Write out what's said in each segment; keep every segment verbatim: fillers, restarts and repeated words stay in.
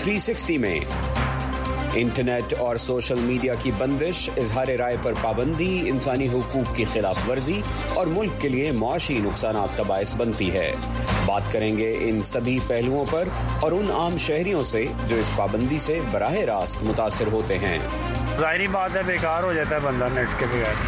تھری سکسٹی میں انٹرنیٹ اور سوشل میڈیا کی بندش، اظہار رائے پر پابندی انسانی حقوق کی خلاف ورزی اور ملک کے لیے معاشی نقصانات کا باعث بنتی ہے۔ بات کریں گے ان سبھی پہلوؤں پر اور ان عام شہریوں سے جو اس پابندی سے براہ راست متاثر ہوتے ہیں۔ ظاہری بات ہے بیکار ہو جاتا ہے بندہ نیٹ کے بغیر۔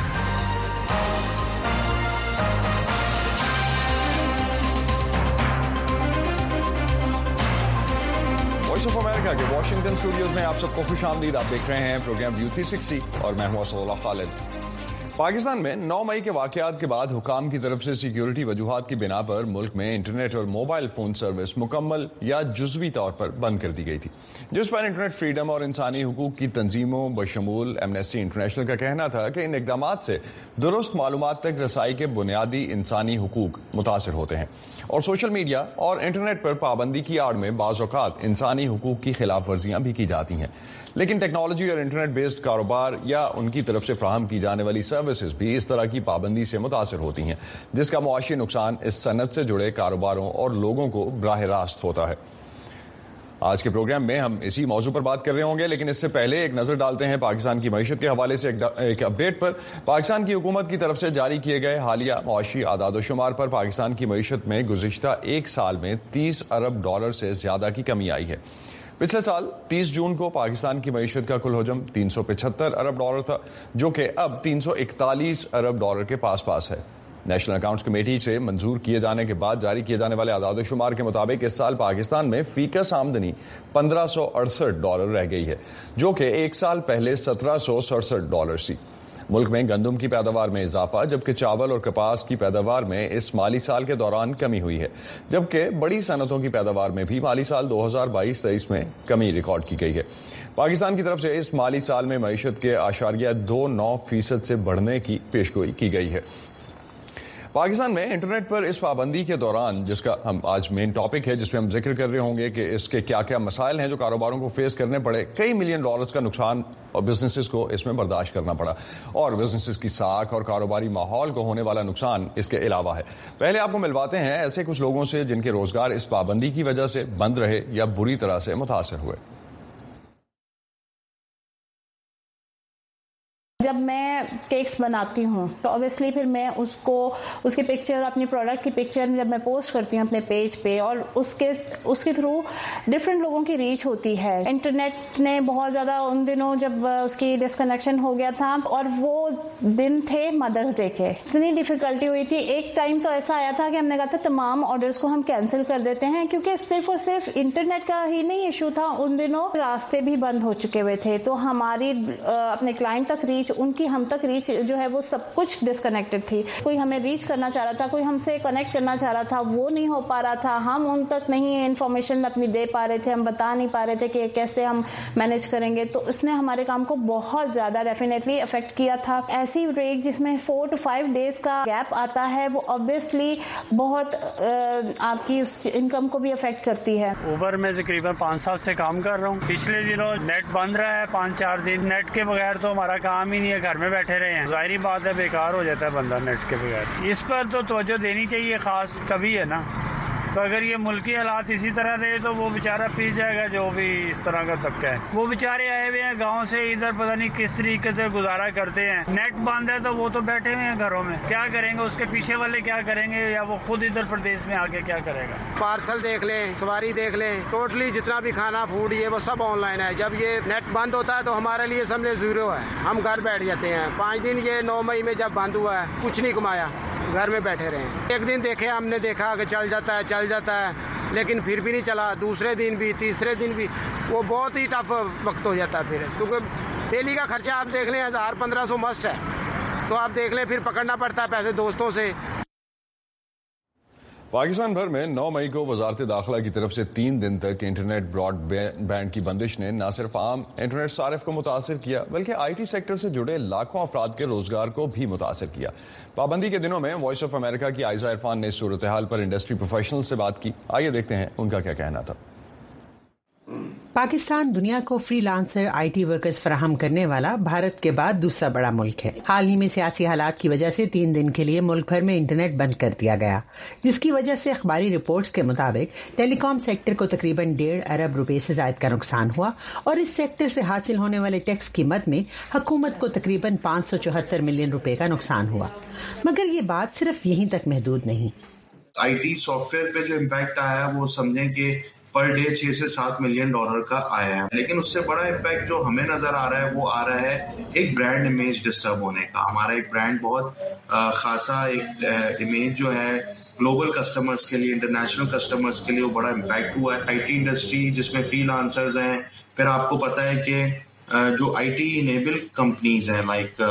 وائس آف امریکہ کے واشنگٹن اسٹوڈیوز میں آپ سب کو خوش آمدید۔ آپ دیکھ رہے ہیں پروگرام ویو تھری سکسٹی اور میں ہوں اسد اللہ خالد۔ پاکستان میں نو مئی کے واقعات کے بعد حکام کی طرف سے سیکیورٹی وجوہات کی بنا پر ملک میں انٹرنیٹ اور موبائل فون سروس مکمل یا جزوی طور پر بند کر دی گئی تھی، جس پر انٹرنیٹ فریڈم اور انسانی حقوق کی تنظیموں بشمول ایمنسٹی انٹرنیشنل کا کہنا تھا کہ ان اقدامات سے درست معلومات تک رسائی کے بنیادی انسانی حقوق متاثر ہوتے ہیں، اور سوشل میڈیا اور انٹرنیٹ پر پابندی کی آڑ میں بعض اوقات انسانی حقوق کی خلاف ورزیاں بھی کی جاتی ہیں۔ لیکن ٹیکنالوجی اور انٹرنیٹ بیسڈ کاروبار یا ان کی طرف سے فراہم کی جانے والی سروسز بھی اس طرح کی پابندی سے متاثر ہوتی ہیں، جس کا معاشی نقصان اس صنعت سے جڑے کاروباروں اور لوگوں کو براہ راست ہوتا ہے۔ آج کے پروگرام میں ہم اسی موضوع پر بات کر رہے ہوں گے، لیکن اس سے پہلے ایک نظر ڈالتے ہیں پاکستان کی معیشت کے حوالے سے ایک اپڈیٹ پر۔ پاکستان کی حکومت کی طرف سے جاری کیے گئے حالیہ معاشی اعداد و شمار پر پاکستان کی معیشت میں گزشتہ ایک سال میں تیس ارب ڈالر سے زیادہ کی کمی آئی ہے۔ پچھلے سال تیس جون کو پاکستان کی معیشت کا کل حجم تین سو پچہتر ارب ڈالر تھا، جو کہ اب تین سو اکتالیس ارب ڈالر کے پاس پاس ہے۔ نیشنل اکاؤنٹس کمیٹی سے منظور کیے جانے کے بعد جاری کیے جانے والے اعداد و شمار کے مطابق اس سال پاکستان میں فی کس آمدنی پندرہ سو اڑسٹھ ڈالر رہ گئی ہے، جو کہ ایک سال پہلے سترہ سو سڑسٹھ ڈالر سی۔ ملک میں گندم کی پیداوار میں اضافہ، جبکہ چاول اور کپاس کی پیداوار میں اس مالی سال کے دوران کمی ہوئی ہے، جبکہ بڑی صنعتوں کی پیداوار میں بھی مالی سال دو ہزار بائیس تیئیس میں کمی ریکارڈ کی گئی ہے۔ پاکستان کی طرف سے اس مالی سال میں معیشت کے اشاریہ دو نو فیصد سے بڑھنے کی پیشگوئی کی گئی ہے۔ پاکستان میں انٹرنیٹ پر اس پابندی کے دوران، جس کا ہم آج مین ٹاپک ہے، جس میں ہم ذکر کر رہے ہوں گے کہ اس کے کیا کیا مسائل ہیں جو کاروباروں کو فیس کرنے پڑے، کئی ملین ڈالرز کا نقصان اور بزنسز کو اس میں برداشت کرنا پڑا، اور بزنسز کی ساکھ اور کاروباری ماحول کو ہونے والا نقصان اس کے علاوہ ہے۔ پہلے آپ کو ملواتے ہیں ایسے کچھ لوگوں سے جن کے روزگار اس پابندی کی وجہ سے بند رہے یا بری طرح سے متاثر ہوئے۔ جب میں کیکس بناتی ہوں تو اوبیسلی پھر میں اس کو اس کی پکچر اپنی پروڈکٹ کی پکچر جب میں پوسٹ کرتی ہوں اپنے پیج پہ، اور اس کے اس کے تھرو ڈفرینٹ لوگوں کی ریچ ہوتی ہے۔ انٹرنیٹ نے بہت زیادہ ان دنوں جب اس کی ڈسکنیکشن ہو گیا تھا، اور وہ دن تھے مدرس ڈے کے، اتنی ڈیفیکلٹی ہوئی تھی۔ ایک ٹائم تو ایسا آیا تھا کہ ہم نے کہا تھا تمام آرڈرس کو ہم کینسل کر دیتے ہیں، کیونکہ صرف اور صرف انٹرنیٹ کا ہی نہیں ایشو تھا، ان دنوں راستے بھی بند ہو چکے ہوئے تھے، تو ہماری اپنے کلائنٹ تک ریچ، ان کی ہم تک ریچ جو ہے وہ سب کچھ ڈسکنیکٹڈ تھی۔ کوئی ہمیں ریچ کرنا چاہ رہا تھا، کوئی ہم سے کنیکٹ کرنا چاہ رہا تھا، وہ نہیں ہو پا رہا تھا، ہم ان تک نہیں انفارمیشن اپنی دے پا رہے تھے، ہم بتا نہیں پا رہے تھے کہ کیسے ہم مینج کریں گے، تو اس نے ہمارے کام کو بہت زیادہ ڈیفینیٹلی افیکٹ کیا تھا۔ ایسی بریک جس میں فور ٹو فائیو ڈیز کا گیپ آتا ہے، وہ obviously بہت آپ کی اس انکم کو بھی افیکٹ کرتی ہے۔ اوبر میں تقریباً پانچ سال سے کام کر رہا ہوں۔ پچھلے دنوں نیٹ بند رہا ہے پانچ چار دن، نیٹ کے بغیر تو ہمارا کام ہی نہیں ہے، گھر میں بیٹھے رہے ہیں۔ ظاہری بات ہے بیکار ہو جاتا ہے بندہ نیٹ کے بغیر۔ اس پر تو توجہ دینی چاہیے خاص، تبھی ہے نا۔ تو اگر یہ ملکی حالات اسی طرح رہے تو وہ بیچارہ پیس جائے گا، جو بھی اس طرح کا طبقہ ہے۔ وہ بیچارے آئے ہوئے ہیں گاؤں سے ادھر، پتہ نہیں کس طریقے سے گزارا کرتے ہیں۔ نیٹ بند ہے تو وہ تو بیٹھے ہوئے ہیں گھروں میں، کیا کریں گے؟ اس کے پیچھے والے کیا کریں گے، یا وہ خود ادھر پردیش میں آ کے کیا کرے گا؟ پارسل دیکھ لیں، سواری دیکھ لیں، ٹوٹلی جتنا بھی کھانا فوڈ یہ وہ سب آن لائن ہے۔ جب یہ نیٹ بند ہوتا ہے تو ہمارے لیے سمجھے زیرو ہے، ہم گھر بیٹھ جاتے ہیں۔ پانچ دن یہ نو مئی میں جب بند ہوا ہے کچھ نہیں کمایا، گھر میں بیٹھے رہے۔ ایک دن دیکھے ہم نے دیکھا کہ چل جاتا ہے چل جاتا ہے، لیکن پھر بھی نہیں چلا، دوسرے دن بھی تیسرے دن بھی، وہ بہت ہی ٹف وقت ہو جاتا ہے پھر، کیونکہ ڈیلی کا خرچہ آپ دیکھ لیں ہزار پندرہ سو مسٹ ہے، تو آپ دیکھ لیں پھر پکڑنا پڑتا ہے پیسے دوستوں سے۔ پاکستان بھر میں نو مئی کو وزارت داخلہ کی طرف سے تین دن تک انٹرنیٹ براڈ بینڈ کی بندش نے نہ صرف عام انٹرنیٹ صارف کو متاثر کیا، بلکہ آئی ٹی سیکٹر سے جڑے لاکھوں افراد کے روزگار کو بھی متاثر کیا۔ پابندی کے دنوں میں وائس آف امریکہ کی عائزہ عرفان نے اس صورتحال پر انڈسٹری پروفیشنل سے بات کی۔ آئیے دیکھتے ہیں ان کا کیا کہنا تھا۔ پاکستان دنیا کو فری لانسر آئی ٹی ورکرز فراہم کرنے والا بھارت کے بعد دوسرا بڑا ملک ہے. حال ہی میں سیاسی حالات کی وجہ سے تین دن کے لیے ملک بھر میں انٹرنیٹ بند کر دیا گیا، جس کی وجہ سے اخباری رپورٹس کے مطابق ٹیلی کام سیکٹر کو تقریباً ڈیڑھ ارب روپے سے زائد کا نقصان ہوا اور اس سیکٹر سے حاصل ہونے والے ٹیکس کی مد میں حکومت کو تقریباً پانچ سو چوہتر ملین روپے کا نقصان ہوا. مگر یہ بات صرف یہیں تک محدود نہیں. آئی ٹی سافٹ ویئر پہ جو امپیکٹ آیا ہے وہ سمجھیں کہ پر ڈے چھ سے سات ملین ڈالر کا آیا ہے، لیکن اس سے بڑا امپیکٹ جو ہمیں نظر آ رہا ہے وہ آ رہا ہے ایک برانڈ امیج ڈسٹرب ہونے کا. ہمارا ایک برانڈ بہت خاصا ایک امیج جو ہے گلوبل کسٹمرز کے لیے، انٹرنیشنل کسٹمرز کے لیے وہ بڑا امپیکٹ ہوا ہے. آئی ٹی انڈسٹری جس میں فری لانسرز ہیں، پھر آپ کو پتا ہے کہ جو آئی ٹی انیبل کمپنیز ہیں لائک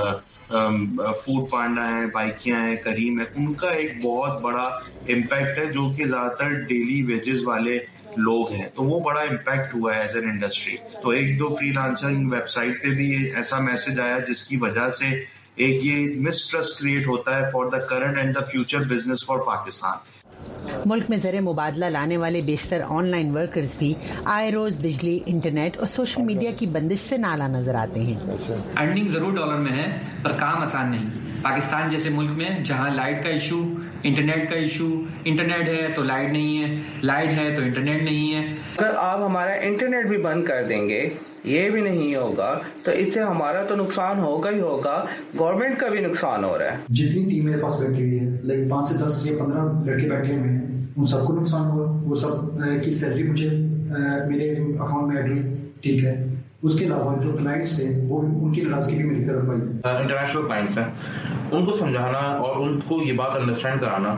فوڈ پانڈا ہے، بائکیاں ہیں، کریم ہے، ان کا ایک بہت بڑا امپیکٹ ہے جو کہ زیادہ تر ڈیلی ویجز والے لوگ ہیں، تو وہ بڑا امپیکٹ ہوا ہے ایز این انڈسٹری. تو ایک دو فری لانسنگ ویب سائٹ پہ بھی ایسا میسج آیا جس کی وجہ سے ایک یہ مسٹرسٹ کریٹ ہوتا ہے فار دا کرنٹ اینڈ دا فیوچر بزنس فار پاکستان. ملک میں زر مبادلہ لانے والے بیشتر آن لائن ورکرز بھی آئے روز بجلی، انٹرنیٹ اور سوشل میڈیا کی بندش سے نالا نظر آتے ہیں. ارننگ ضرور ڈالر میں ہے پر کام آسان نہیں. پاکستان جیسے ملک میں جہاں لائٹ کا ایشو، انٹرنیٹ کا ایشو، انٹرنیٹ ہے تو لائٹ نہیں ہے، لائٹ ہے تو انٹرنیٹ نہیں ہے. اگر آپ ہمارا انٹرنیٹ بھی بند کر دیں گے، یہ بھی نہیں ہوگا، تو اس سے ہمارا تو نقصان ہوگا ہی ہوگا، گورنمنٹ کا بھی نقصان ہو رہا ہے. جتنی ٹیم میرے پاس بیٹھی ہوئی ہے، لیکن پانچ سے دس یا پندرہ لڑکے بیٹھے ہوئے ہیں، ان سب کو نقصان ہوگا. وہ سب کی سیلری مجھے میرے اکاؤنٹ میں ایڈ ہوئی، ٹھیک ہے. اس کے علاوہ جو کلائنٹس تھے وہ ان کی ناراضگی بھی میری طرف آئی. انٹرنیشنل کلائنٹس ہیں، ان کو سمجھانا اور ان کو یہ بات انڈرسٹینڈ کرانا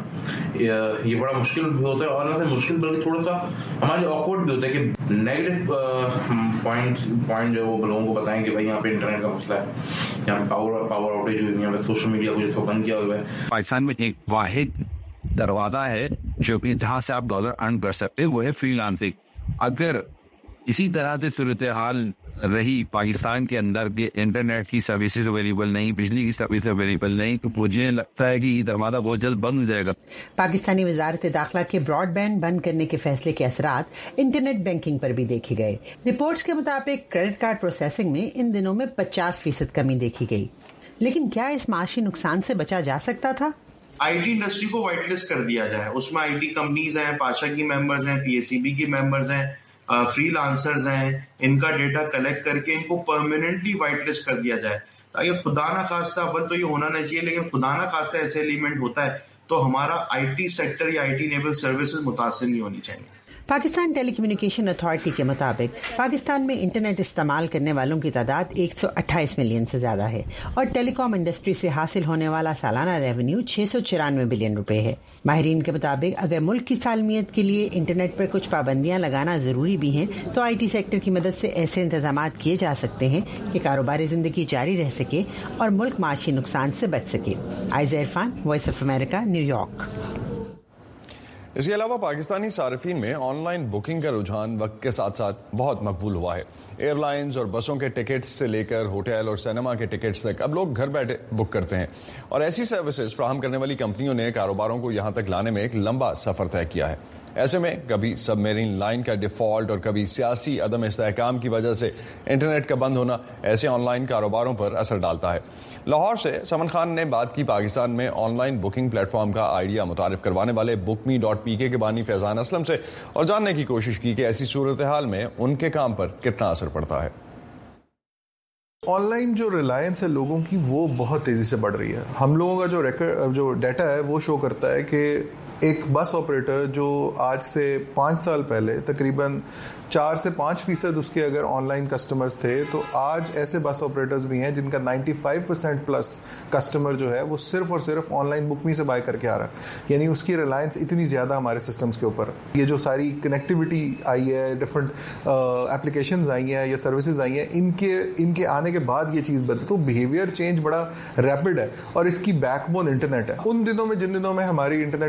یہ بڑا مشکل بھی ہوتا ہے، اور نہ صرف مشکل بلکہ تھوڑا سا ہمارے آکورڈ بھی ہوتا ہے کہ نیگیٹو پوائنٹ پوائنٹ جو وہ لوگوں کو بتائیں کہ بھائی یہاں پہ انٹرنیٹ کا مسئلہ ہے، یہاں پہ پاور پاور آؤٹیج ہوئی، یہاں پہ سوشل میڈیا کو جس کو بند کیا ہوا ہے. پاکستان میں ایک واحد دروازہ ہے جو کہ جہاں سے آپ ڈالر ارن کر سکتے، وہ ہے فری لانسنگ. اگر اسی طرح سے صورتحال رہی پاکستان کے اندر کہ انٹرنیٹ کی سروسز اویلیبل نہیں، بجلی کی سروس اویلیبل نہیں، تو مجھے لگتا ہے کہ یہ دروازہ بہت جلد بند ہو جائے گا. پاکستانی وزارت داخلہ کے براڈ بینڈ بند کرنے کے فیصلے کے اثرات انٹرنیٹ بینکنگ پر بھی دیکھے گئے. رپورٹس کے مطابق کریڈٹ کارڈ پروسیسنگ میں ان دنوں میں پچاس فیصد کمی دیکھی گئی. لیکن کیا اس معاشی نقصان سے بچا جا سکتا تھا؟ آئی ٹی انڈسٹری کو وائٹ لسٹ کر دیا جائے. اس میں آئی ٹی کمپنیز ہیں، پاشا کی ممبرز ہیں، پی ایس سی بی کی ممبرز ہیں، فری لانسرز ہیں، ان کا ڈیٹا کلیکٹ کر کے ان کو پرماننٹلی وائٹ لسٹ کر دیا جائے، تاکہ خدا نہ خواستہ، اول تو یہ ہونا نہیں چاہیے، لیکن خدا نہ خواستہ ایسے ایلیمنٹ ہوتا ہے تو ہمارا آئی ٹی سیکٹر یا آئی ٹی انیبل سروسز متاثر نہیں ہونی چاہیے. پاکستان ٹیلی کمیونیکیشن اتھارٹی کے مطابق پاکستان میں انٹرنیٹ استعمال کرنے والوں کی تعداد ایک سو اٹھائیس ملین سے زیادہ ہے اور ٹیلی کام انڈسٹری سے حاصل ہونے والا سالانہ ریونیو چھ سو چورانوے بلین روپے ہے. ماہرین کے مطابق اگر ملک کی سالمیت کے لیے انٹرنیٹ پر کچھ پابندیاں لگانا ضروری بھی ہیں تو آئی ٹی سیکٹر کی مدد سے ایسے انتظامات کیے جا سکتے ہیں کہ کاروباری زندگی جاری رہ سکے اور ملک معاشی نقصان سے بچ سکے. عائزہ عرفان، وائس آف امریکہ، نیو یارک. اس کے علاوہ پاکستانی صارفین میں آن لائن بکنگ کا رجحان وقت کے ساتھ ساتھ بہت مقبول ہوا ہے. ایئر لائنز اور بسوں کے ٹکٹس سے لے کر ہوٹل اور سینما کے ٹکٹس تک اب لوگ گھر بیٹھے بک کرتے ہیں، اور ایسی سروسز فراہم کرنے والی کمپنیوں نے کاروباروں کو یہاں تک لانے میں ایک لمبا سفر طے کیا ہے. ایسے میں کبھی سب میرین لائن کا ڈیفالٹ اور کبھی سیاسی عدم استحکام کی وجہ سے انٹرنیٹ کا بند ہونا ایسے آن لائن کاروباروں پر اثر ڈالتا ہے. لاہور سے سمن خان نے بات کی پاکستان میں آن لائن بکنگ پلیٹ فارم کا آئیڈیا متعارف کروانے والے بک می ڈاٹ پی کے کے بانی فیضان اسلم سے، اور جاننے کی کوشش کی کہ ایسی صورتحال میں ان کے کام پر کتنا اثر پڑتا ہے. آن لائن جو ریلائنس ہے لوگوں کی وہ بہت تیزی سے بڑھ رہی ہے. ہم لوگوں کا جو ریکارڈ جو ڈیٹا ہے وہ شو کرتا ہے کہ ایک بس آپریٹر جو آج سے پانچ سال پہلے تقریباً چار سے پانچ فیصد اس کے اگر آن لائن کسٹمرز تھے، تو آج ایسے بس آپریٹرز بھی ہیں جن کا نائنٹی فائیو پرسینٹ پلس کسٹمر جو ہے وہ صرف اور صرف آن لائن بک می سے بائی کر کے آ رہا ہے. یعنی اس کی ریلائنس اتنی زیادہ ہمارے سسٹمز کے اوپر. یہ جو ساری کنیکٹیوٹی آئی ہے، ڈفرنٹ اپلیکیشنز آئی ہیں یا سروسز آئی ہیں، ان کے ان کے آنے کے بعد یہ چیز بدلی، تو بیہیویئر چینج بڑا ریپڈ ہے، اور اس کی بیک بون انٹرنیٹ ہے. ان دنوں میں جن دنوں میں ہماری انٹرنیٹ کنیکٹیوٹی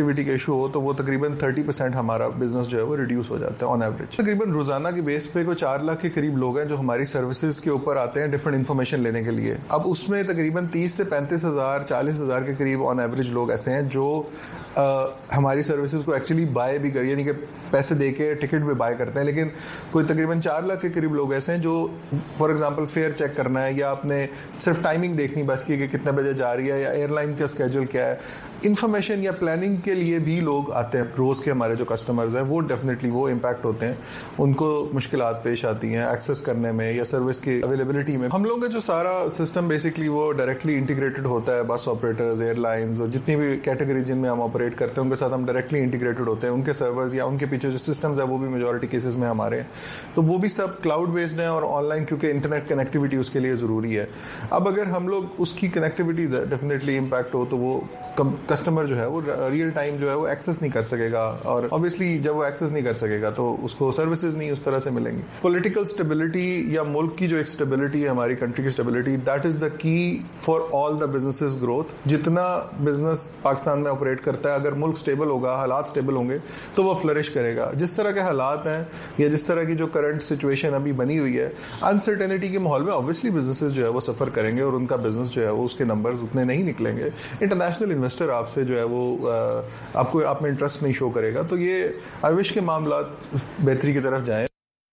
کنیکٹیوٹی کا ایشو ہو تو وہ تقریباً تھرٹی پرسینٹ ہمارا بزنس جو ہے وہ ریڈیوس ہو جاتا ہے آن ایوریج. تقریباً روزانہ کی بیس پہ کوئی چار لاکھ کے قریب لوگ ہیں جو ہماری سروسز کے اوپر آتے ہیں ڈفرینٹ انفارمیشن لینے کے لیے. اب اس میں تقریباً تیس سے پینتیس ہزار چالیس ہزار کے قریب آن ایوریج لوگ ایسے ہیں جو ہماری سروسز کو ایکچولی بائی بھی کر یعنی کہ پیسے دے کے ٹکٹ بھی بائی کرتے ہیں. لیکن کوئی تقریباً چار لاکھ کے قریب لوگ ایسے ہیں جو فار ایگزامپل فیئر چیک کرنا ہے یا آپ نے صرف ٹائمنگ دیکھنی بس کی کہ کتنے بجے جا رہی ہے یا ایئر لائن کا اسکیجول کیا ہے, انفارمیشن یا پلاننگ کے لیے بھی لوگ آتے ہیں. روز کے ہمارے جو کسٹمرز ہیں وہ ڈیفینیٹلی وہ امپیکٹ ہوتے ہیں, ان کو مشکلات پیش آتی ہیں ایکسیس کرنے میں یا سروس کی اویلیبلٹی میں. ہم لوگوں کا جو سارا سسٹم بیسکلی وہ ڈائریکٹلی انٹیگریٹڈ ہوتا ہے. بس آپریٹرز, ایئر لائنز اور جتنی بھی کیٹیگری جن میں ہم آپریٹ کرتے ہیں ان کے ساتھ ہم ڈائریکٹلی انٹیگریٹڈ ہوتے ہیں. ان کے سرورز یا ان کے پیچھے جو سسٹمز ہیں وہ بھی میجورٹی کیسز میں ہمارے ہیں, تو وہ بھی سب کلاؤڈ بیسڈ ہیں اور آن لائن, کیونکہ انٹرنیٹ کنیکٹیوٹی اس کے لیے ضروری ہے. اب اگر ہم لوگ اس کی کنیکٹیوٹی ڈیفینیٹلی امپیکٹ ہو تو وہ کسٹمر جو ہے وہ ریئل ٹائم جو ہے وہ ایکسیس نہیں کر سکے گا, اور obviously جب وہ ایکسیس نہیں کر سکے گا تو اس کو سروسز نہیں اس طرح سے ملیں گی. پولیٹیکل اسٹیبلٹی یا ملک کی جو ایک اسٹیبلٹی ہے ہماری کنٹری کی اسٹیبلٹی, دیٹ از دا کی فار آل دا بزنسز گروتھ. جتنا بزنس پاکستان میں آپریٹ کرتا ہے اگر ملک اسٹیبل ہوگا, حالات اسٹیبل ہوں گے تو وہ فلرش کرے گا. جس طرح کے حالات ہیں یا جس طرح کی جو کرنٹ سچویشن ابھی بنی ہوئی ہے, انسرٹینٹی کے ماحول میں obviously بزنسز جو ہے وہ سفر کریں گے اور ان کا بزنس جو ہے وہ اس کے نمبرز اتنے نہیں نکلیں گے. انٹرنیشنل انویسٹر آپ سے جو ہے وہ آپ کو آپ میں انٹرسٹ نہیں شو کرے گا. تو یہ آئی وش کے معاملات بہتری کی طرف جائیں.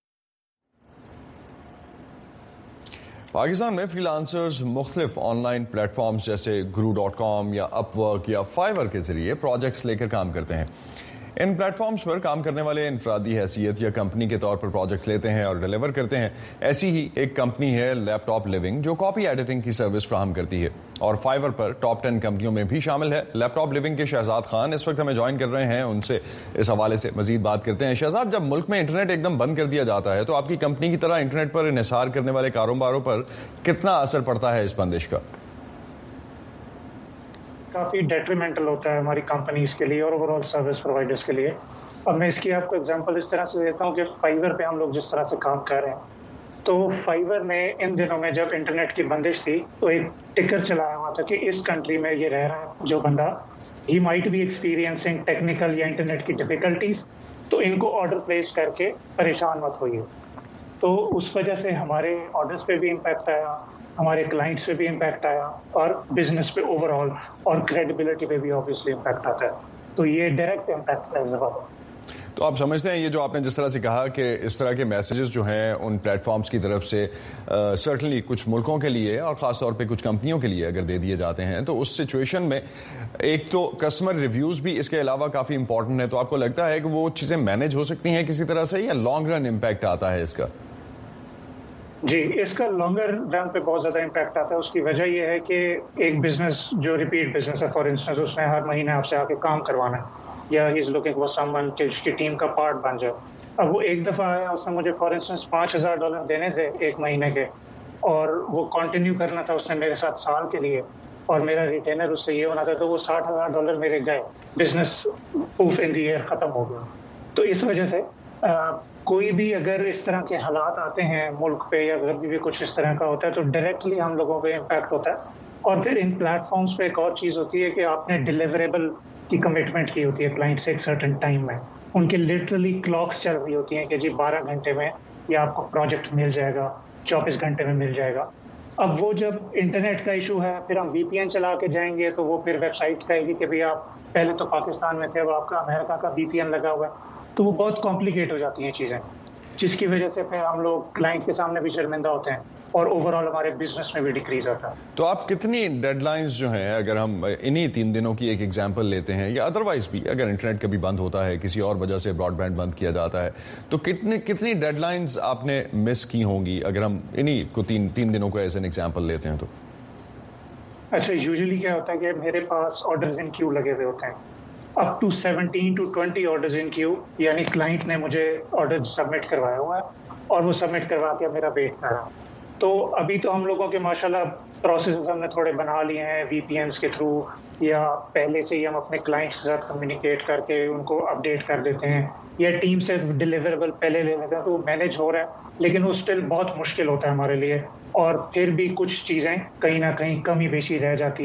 پاکستان میں فری لانسرز مختلف آن لائن پلیٹ فارمز جیسے گرو ڈاٹ کام یا اپ ورک یا فائیور کے ذریعے پروجیکٹس لے کر کام کرتے ہیں. ان پلیٹ فارمز پر کام کرنے والے انفرادی حیثیت یا کمپنی کے طور پر پروجیکٹس لیتے ہیں اور ڈیلیور کرتے ہیں. ایسی ہی ایک کمپنی ہے لیپ ٹاپ لیونگ جو کاپی ایڈیٹنگ کی سروس فراہم کرتی ہے اور فائیور پر ٹاپ ٹین کمپنیوں میں بھی شامل ہے. لیپ ٹاپ لیونگ کے شہزاد خان اس وقت ہمیں جوائن کر رہے ہیں, ان سے اس حوالے سے مزید بات کرتے ہیں. شہزاد, جب ملک میں انٹرنیٹ ایک دم بند کر دیا جاتا ہے تو آپ کی کمپنی کی طرح انٹرنیٹ پر انحصار کرنے والے کاروباروں پر کتنا اثر پڑتا ہے اس بندش کا؟ کافی ڈیٹریمنٹل ہوتا ہے ہماری کمپنیز کے لیے اور اوور آل سروس پرووائڈرز کے لیے. اب میں اس کی آپ کو اگزامپل اس طرح سے دیتا ہوں کہ فائیور پہ ہم لوگ جس طرح سے کام کر رہے ہیں, تو فائیور میں ان دنوں میں جب انٹرنیٹ کی بندش تھی تو ایک ٹکر چلایا ہوا تھا کہ اس کنٹری میں یہ رہ رہا ہے جو بندہ, ہی مائٹ بی ایکسپیرینسنگ ٹیکنیکل یا انٹرنیٹ کی ڈیفیکلٹیز, تو ان کو آرڈر پلیس کر کے پریشان مت ہوئیے. تو اس وجہ سے ہمارے آرڈرس پہ بھی امپیکٹ آیا, ہمارے کلائنٹس پہ بھی امپیکٹ آیا اور بزنس پہ اوور آل اور کریڈیبلٹی پہ بھی آبویسلی امپیکٹ آتا ہے. تو یہ ڈائریکٹ امپیکٹ ہے. تو آپ سمجھتے ہیں یہ جو آپ نے جس طرح سے کہا کہ اس طرح کے میسیجز جو ہیں ان پلیٹ فارمز کی طرف سے سرٹنلی کچھ ملکوں کے لیے اور خاص طور پہ کچھ کمپنیوں کے لیے اگر دے دیے جاتے ہیں تو اس سچویشن میں ایک تو کسٹمر ریویوز بھی اس کے علاوہ کافی امپورٹنٹ ہے, تو آپ کو لگتا ہے کہ وہ چیزیں مینیج ہو سکتی ہیں کسی طرح سے یا لانگ رن امپیکٹ آتا ہے اس کا؟ جی, اس کا لانگر رن پہ بہت زیادہ امپیکٹ آتا ہے. اس کی وجہ یہ ہے کہ ایک بزنس جو ریپیٹ بزنس ہے, فار انسٹنس اس نے ہر مہینے آپ سے آ کے کام کروانا ہے یا ہی از لوکنگ فار سم ون کہ اس کی ٹیم کا پارٹ بن جائے. اب وہ ایک دفعہ آیا, اس نے مجھے فار انسٹنس پانچ ہزار ڈالر دینے تھے ایک مہینے کے, اور وہ کنٹینیو کرنا تھا اس نے میرے ساتھ سال کے لیے, اور میرا ریٹینر اس سے یہ ہونا تھا, تو وہ ساٹھ ہزار ڈالر میرے گئے, بزنس پوف ان دی ایئر ختم ہو گیا. تو اس وجہ سے آ, کوئی بھی اگر اس طرح کے حالات آتے ہیں ملک پہ یا اگر بھی کچھ اس طرح کا ہوتا ہے تو ڈائریکٹلی ہم لوگوں پہ امپیکٹ ہوتا ہے. اور پھر ان پلیٹ فارمز پہ ایک اور چیز ہوتی ہے کہ آپ نے ڈیلیوریبل کی کمٹمنٹ کی ہوتی ہے کلائنٹ سے ایک سرٹن ٹائم میں, ان کی لٹرلی کلاکس چل رہی ہوتی ہیں کہ جی بارہ گھنٹے میں یا آپ کو پروجیکٹ مل جائے گا, چوبیس گھنٹے میں مل جائے گا. اب وہ جب انٹرنیٹ کا ایشو ہے پھر ہم وی پی این چلا کے جائیں گے تو وہ پھر ویب سائٹ کہے گی کہ بھائی آپ پہلے تو پاکستان میں تھے, اب آپ کا امریکہ کا وی پی این لگا ہوا ہے, تو وہ بہت کمپلیکیٹ ہو جاتی ہیں چیزیں, جس کی وجہ سے پھر ہم لوگ کلائنٹ کے سامنے بھی شرمندہ ہوتے ہیں اور اوور آل ہمارے بزنس میں بھی ڈیکریز آتا ہے. تو آپ کتنی ڈیڈ لائنز جو ہیں, اگر ہم انہی تین دنوں کی ایک ایگزامپل لیتے ہیں یا ادروائز بھی اگر انٹرنیٹ کبھی بند ہوتا ہے, کسی اور وجہ سے براڈ بینڈ بند کیا جاتا ہے, تو کتنی کتنی ڈیڈ لائنز آپ نے مس کی ہوں گی اگر ہم انہی کو تین تین دنوں کو ایز این ایگزامپل لیتے ہیں تو؟ اچھا, یوزلی کیا ہوتا ہے کہ میرے پاس آرڈرز ان کیو لگے ہوئے ہوتے ہیں, اپ ٹو سیونٹین ٹو ٹوینٹی آرڈرز ان کیو, یعنی کلائنٹ نے مجھے آرڈر سبمٹ کروایا ہوا ہے اور وہ سبمٹ کروا کے میرا ویٹ کر رہا. تو ابھی تو ہم لوگوں کے ماشاءاللہ پروسیسز ہم نے تھوڑے بنا لیے ہیں وی پی اینس کے تھرو, یا پہلے سے ہی ہم اپنے کلائنٹس کے ساتھ کمیونیکیٹ کر کے ان کو اپڈیٹ کر دیتے ہیں, یا ٹیم سے ڈیلیوریبل پہلے لے لیتے ہیں, تو مینیج ہو رہا ہے. لیکن وہ اسٹل بہت مشکل ہوتا ہے ہمارے لیے, اور پھر بھی کچھ چیزیں کہیں نہ کہیں کمی بیشی رہ جاتی ہے.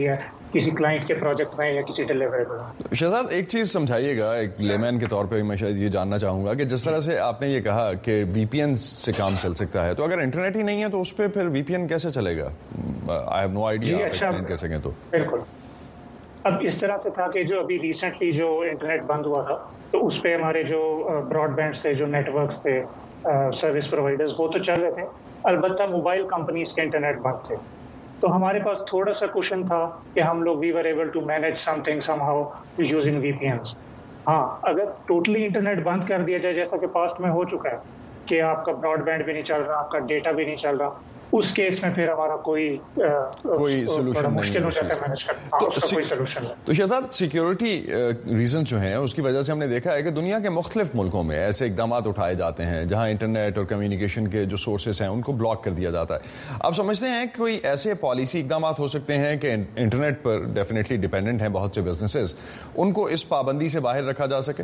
किसी क्लाइंट के प्रोजेक्ट में या किसी डिलीवरेबल में। शहजाद, एक चीज़ समझाइएगा, एक लेमैन के तौर पे मैं शायद ये जानना चाहूँगा कि जिस तरह से आपने ये कहा कि वीपीएन से काम चल सकता है, तो अगर इंटरनेट ही नहीं है तो उस पर फिर वीपीएन कैसे चलेगा? आई हैव नो आइडिया, आप एक्सप्लेन कर सकें तो। बिल्कुल, अब इस तरह से था कि जो अभी रिसेंटली जो इंटरनेट बंद हुआ था, तो उस पर हमारे जो ब्रॉडबैंड से जो नेटवर्क्स थे, सर्विस प्रोवाइडर्स, वो तो चल रहे थे, अलबत्ता मोबाइल कंपनीज के इंटरनेट बंद थे। तो हमारे पास थोड़ा सा क्वेश्चन था कि हम लोग we were able to manage something somehow using VPNs. हाँ, अगर टोटली इंटरनेट बंद कर दिया जाए, जैसा कि पास्ट में हो चुका है कि आपका ब्रॉडबैंड भी नहीं चल रहा, आपका डेटा भी नहीं चल रहा, उस केस में फिर हमारा कोई कोई सोल्यूशन मुश्किल हो जाता है मैनेज करना, तो उसका कोई सोल्यूशन नहीं। तो शहजाद, सिक्योरिटी रीजन जो हैं उसकी वजह से हमने देखा है कि दुनिया के मुख्तलिफ मुल्कों में ऐसे इकदाम उठाए जाते हैं जहां इंटरनेट और कम्युनिकेशन के जो सोर्सेस हैं उनको ब्लॉक कर दिया जाता है। आप समझते हैं कि कोई ऐसे पॉलिसी इकदाम हो सकते हैं कि इंटरनेट पर डेफिनेटली डिपेंडेंट हैं बहुत से बिजनेसेस, उनको इस पाबंदी से बाहर रखा जा सके?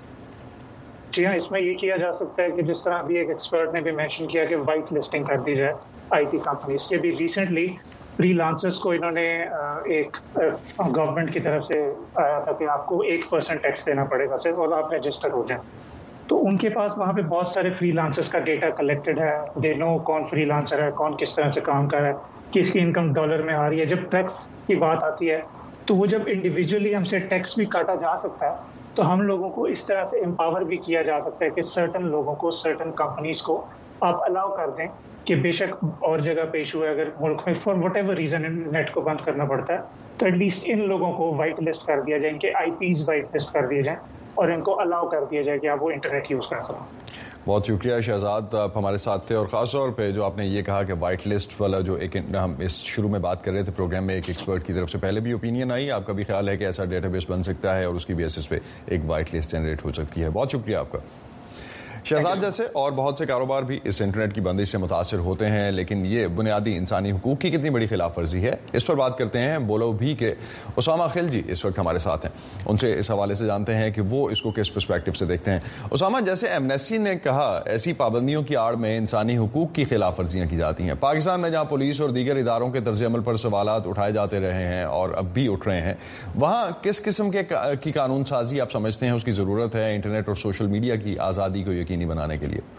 जी हाँ, इसमें ये किया जा सकता है कि जिस तरह अभी एक एक्सपर्ट ने भी मेंशन किया कि वाइट लिस्टिंग कर दी जाए आईटी कंपनीज के। भी रिसेंटली फ्रीलांसर्स को इन्होंने एक गवर्नमेंट की तरफ से आया था कि आपको एक परसेंट टैक्स देना पड़ेगा सिर्फ और आप रजिस्टर हो जाएं। तो उनके पास वहाँ पे बहुत सारे फ्रीलांसर्स का डेटा कलेक्टेड है, दे नो कौन फ्रीलांसर है, कौन किस तरह से काम कर रहा है, किसकी इनकम डॉलर में आ रही है। जब टैक्स की बात आती है तो वो जब इंडिविजुअली हमसे टैक्स भी काटा जा सकता है, तो हम लोगों को इस तरह से एम्पावर भी किया जा सकता है कि सर्टन लोगों को, सर्टन कंपनीज को आप अलाउ कर दें कि बेशक और जगह पे इशू है, अगर मुल्क में for whatever reason net को बंद करना पड़ता है, तो एटलीस्ट इन लोगों को वाइट लिस्ट कर दिया जाए, इनके आईपीज वाइट लिस्ट कर दिए जाए और इनको अलाउ कर दिया जाए कि आप वो इंटरनेट यूज कर सकें। बहुत शुक्रिया शहजाद, आप हमारे साथ थे। और ख़ास तौर पे जो आपने ये कहा कि वाइट लिस्ट वाला जो एक हम इस शुरू में बात कर रहे थे प्रोग्राम में, एक एक्सपर्ट की तरफ से पहले भी ओपिनियन आई, आपका भी ख्याल है कि ऐसा डेटाबेस बन सकता है और उसकी बेसिस पे एक वाइट लिस्ट जनरेट हो सकती है। बहुत शुक्रिया आपका। शहजाद जैसे और बहुत से कारोबार भी इस इंटरनेट की बंदिश से मुतासर होते हैं, लेकिन ये बुनियादी इंसानी हुकूक की कितनी बड़ी खिलाफ वर्जी है, इस पर बात करते हैं। बोलो भी के उसामा खिलजी इस वक्त हमारे साथ हैं, उनसे इस हवाले से जानते हैं कि वो इसको किस पर्सपेक्टिव से देखते हैं। उसामा, जैसे एमनेस्टी ने कहा, ऐसी पाबंदियों की आड़ में इंसानी हुकूक की खिलाफ वर्जियाँ की जाती हैं। पाकिस्तान में जहाँ पुलिस और दीगर इदारों के तर्ज अमल पर सवालात उठाए जाते रहे हैं और अब भी उठ रहे हैं, वहाँ किस किस्म के का, की कानून साजी आप समझते हैं उसकी ज़रूरत है इंटरनेट और सोशल मीडिया की आज़ादी को यकीनी बनाने के लिए?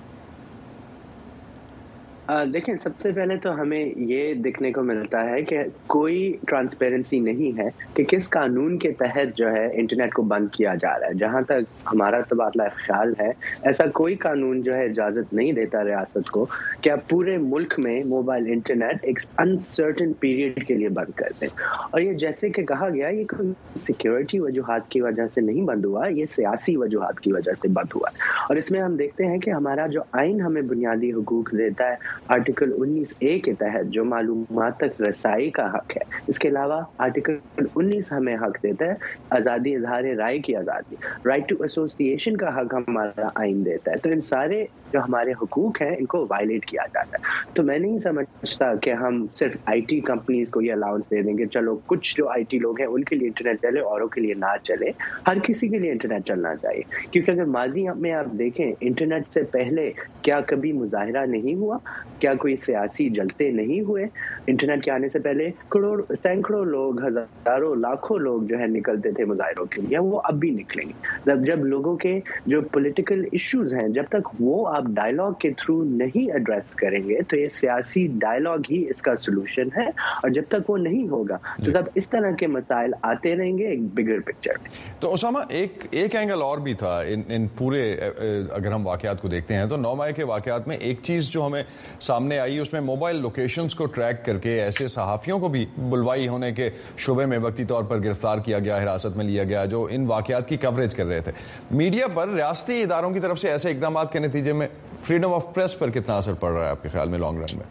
देखें, सबसे पहले तो हमें ये देखने को मिलता है कि कोई ट्रांसपेरेंसी नहीं है कि किस कानून के तहत जो है इंटरनेट को बंद किया जा रहा है। जहाँ तक हमारा तबादला ख्याल है, ऐसा कोई कानून जो है इजाज़त नहीं देता रियासत को कि आप पूरे मुल्क में मोबाइल इंटरनेट एक अनसर्टन पीरियड के लिए बंद कर दें। और ये जैसे कि कहा गया, ये कोई सिक्योरिटी वजूहात की वजह से नहीं बंद हुआ, ये सियासी वजूहात की वजह से बंद हुआ। और इसमें हम देखते हैं कि हमारा जो आइन हमें बुनियादी हुकूक देता है, आर्टिकल उन्नीस ए के तहत जो मालूमात तक रसाई का हक है, इसके अलावा आर्टिकल उन्नीस हमें हक देता है आज़ादी इजहार राय की आज़ादी, राइट टू एसोसिएशन का हक हमारा आइन देता है। तो इन सारे जो हमारे हुकूक हैं इनको वायलेट किया जाता है। तो मैं नहीं समझता कि हम सिर्फ आईटी कंपनीज को ये अलाउंस दे देंगे, चलो कुछ जो आईटी लोग हैं उनके लिए इंटरनेट चले, औरों के लिए ना चले। हर किसी के लिए इंटरनेट चलना चाहिए, क्योंकि अगर माजी में आप देखें, इंटरनेट से पहले क्या कभी मुजाहिरा नहीं हुआ? क्या कोई सियासी जलते नहीं हुए? इंटरनेट के आने से पहले करोड़ सैकड़ों लोग, हजारों लाखों लोग जो है निकलते थे मुजाहिरों के लिए, वो अब भी निकलेंगे। जब जब लोगों के जो पॉलिटिकल इश्यूज हैं, जब तक वो आप डायलॉग के थ्रू नहीं एड्रेस करेंगे, तो ये सियासी डायलॉग ही इसका सोल्यूशन है। और जब तक वो नहीं होगा तो तब इस तरह के मसाइल आते रहेंगे एक बिगर पिक्चर में। तो उसामा, एक एक एंगल और भी था इन इन पूरे, अगर हम वाकयात को देखते हैं तो नौ मई के वाकयात में एक चीज़ जो हमें सामने आई, उसमें मोबाइल लोकेशंस को ट्रैक करके ऐसे सहाफ़ियों को भी बुलवाई होने के शुबे में वक्ती तौर पर गिरफ्तार किया गया, हिरासत में लिया गया, जो इन वाकयात की कवरेज कर रहे थे। मीडिया पर रियासती इदारों की तरफ से ऐसे इकदाम के नतीजे में फ्रीडम ऑफ प्रेस पर कितना असर पड़ रहा है आपके ख्याल में लॉन्ग रन में?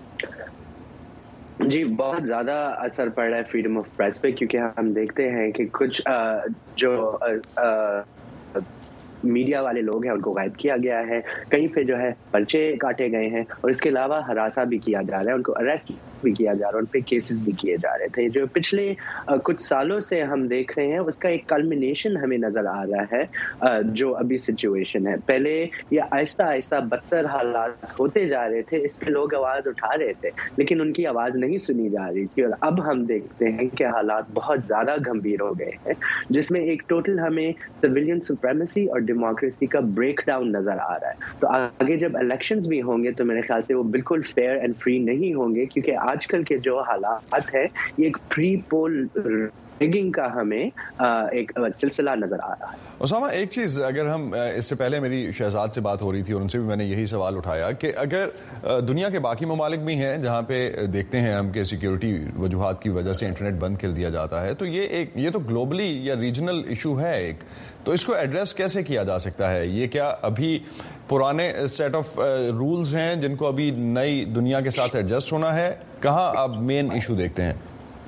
जी, बहुत ज़्यादा असर पड़ रहा है फ्रीडम ऑफ प्रेस पे, क्योंकि हम देखते हैं कि कुछ आ, जो आ, आ, मीडिया वाले लोग हैं उनको गायब किया गया है, कहीं पे जो है पर्चे काटे गए हैं और इसके अलावा हरासा भी किया जा रहा है, उनको अरेस्ट بھی کیا جا رہا ہے, ان پہ کیسز بھی کیے جا رہے تھے. جو پچھلے کچھ سالوں سے ہم دیکھ رہے ہیں اس کا ایک کلمنیشن ہمیں نظر آ رہا ہے جو ابھی سچویشن ہے. پہلے یہ آہستہ آہستہ بدتر حالات ہوتے جا رہے تھے, اس پہ لوگ آواز اٹھا رہے تھے لیکن ان کی آواز نہیں سنی جا رہی تھی, اور اب ہم دیکھتے ہیں کہ حالات بہت زیادہ گمبھیر ہو گئے ہیں جس میں ایک ٹوٹل ہمیں سویلین سپریمیسی اور ڈیموکریسی کا بریک ڈاؤن نظر آ رہا ہے. تو آگے جب الیکشنز بھی ہوں گے تو میرے خیال سے وہ بالکل فیئر اینڈ فری نہیں ہوں گے, کیونکہ آج کل کے جو حالات ہے یہ ایک پری پول ریگنگ کا ہمیں ایک سلسلہ نظر آ رہا ہے. اسامہ, ایک چیز اگر ہم اس سے پہلے میری شہزاد سے بات ہو رہی تھی اور ان سے بھی میں نے یہی سوال اٹھایا کہ اگر دنیا کے باقی ممالک بھی ہیں جہاں پہ دیکھتے ہیں ہم کہ سیکیورٹی وجوہات کی وجہ سے انٹرنیٹ بند کر دیا جاتا ہے, تو یہ ایک یہ تو گلوبلی یا ریجنل ایشو ہے ایک, تو اس کو ایڈریس کیسے کیا جا سکتا ہے؟ یہ کیا ابھی پرانے سیٹ آف رولز ہیں جن کو ابھی نئی دنیا کے ساتھ ایڈجسٹ ہونا ہے؟ کہاں آپ مین ایشو دیکھتے ہیں؟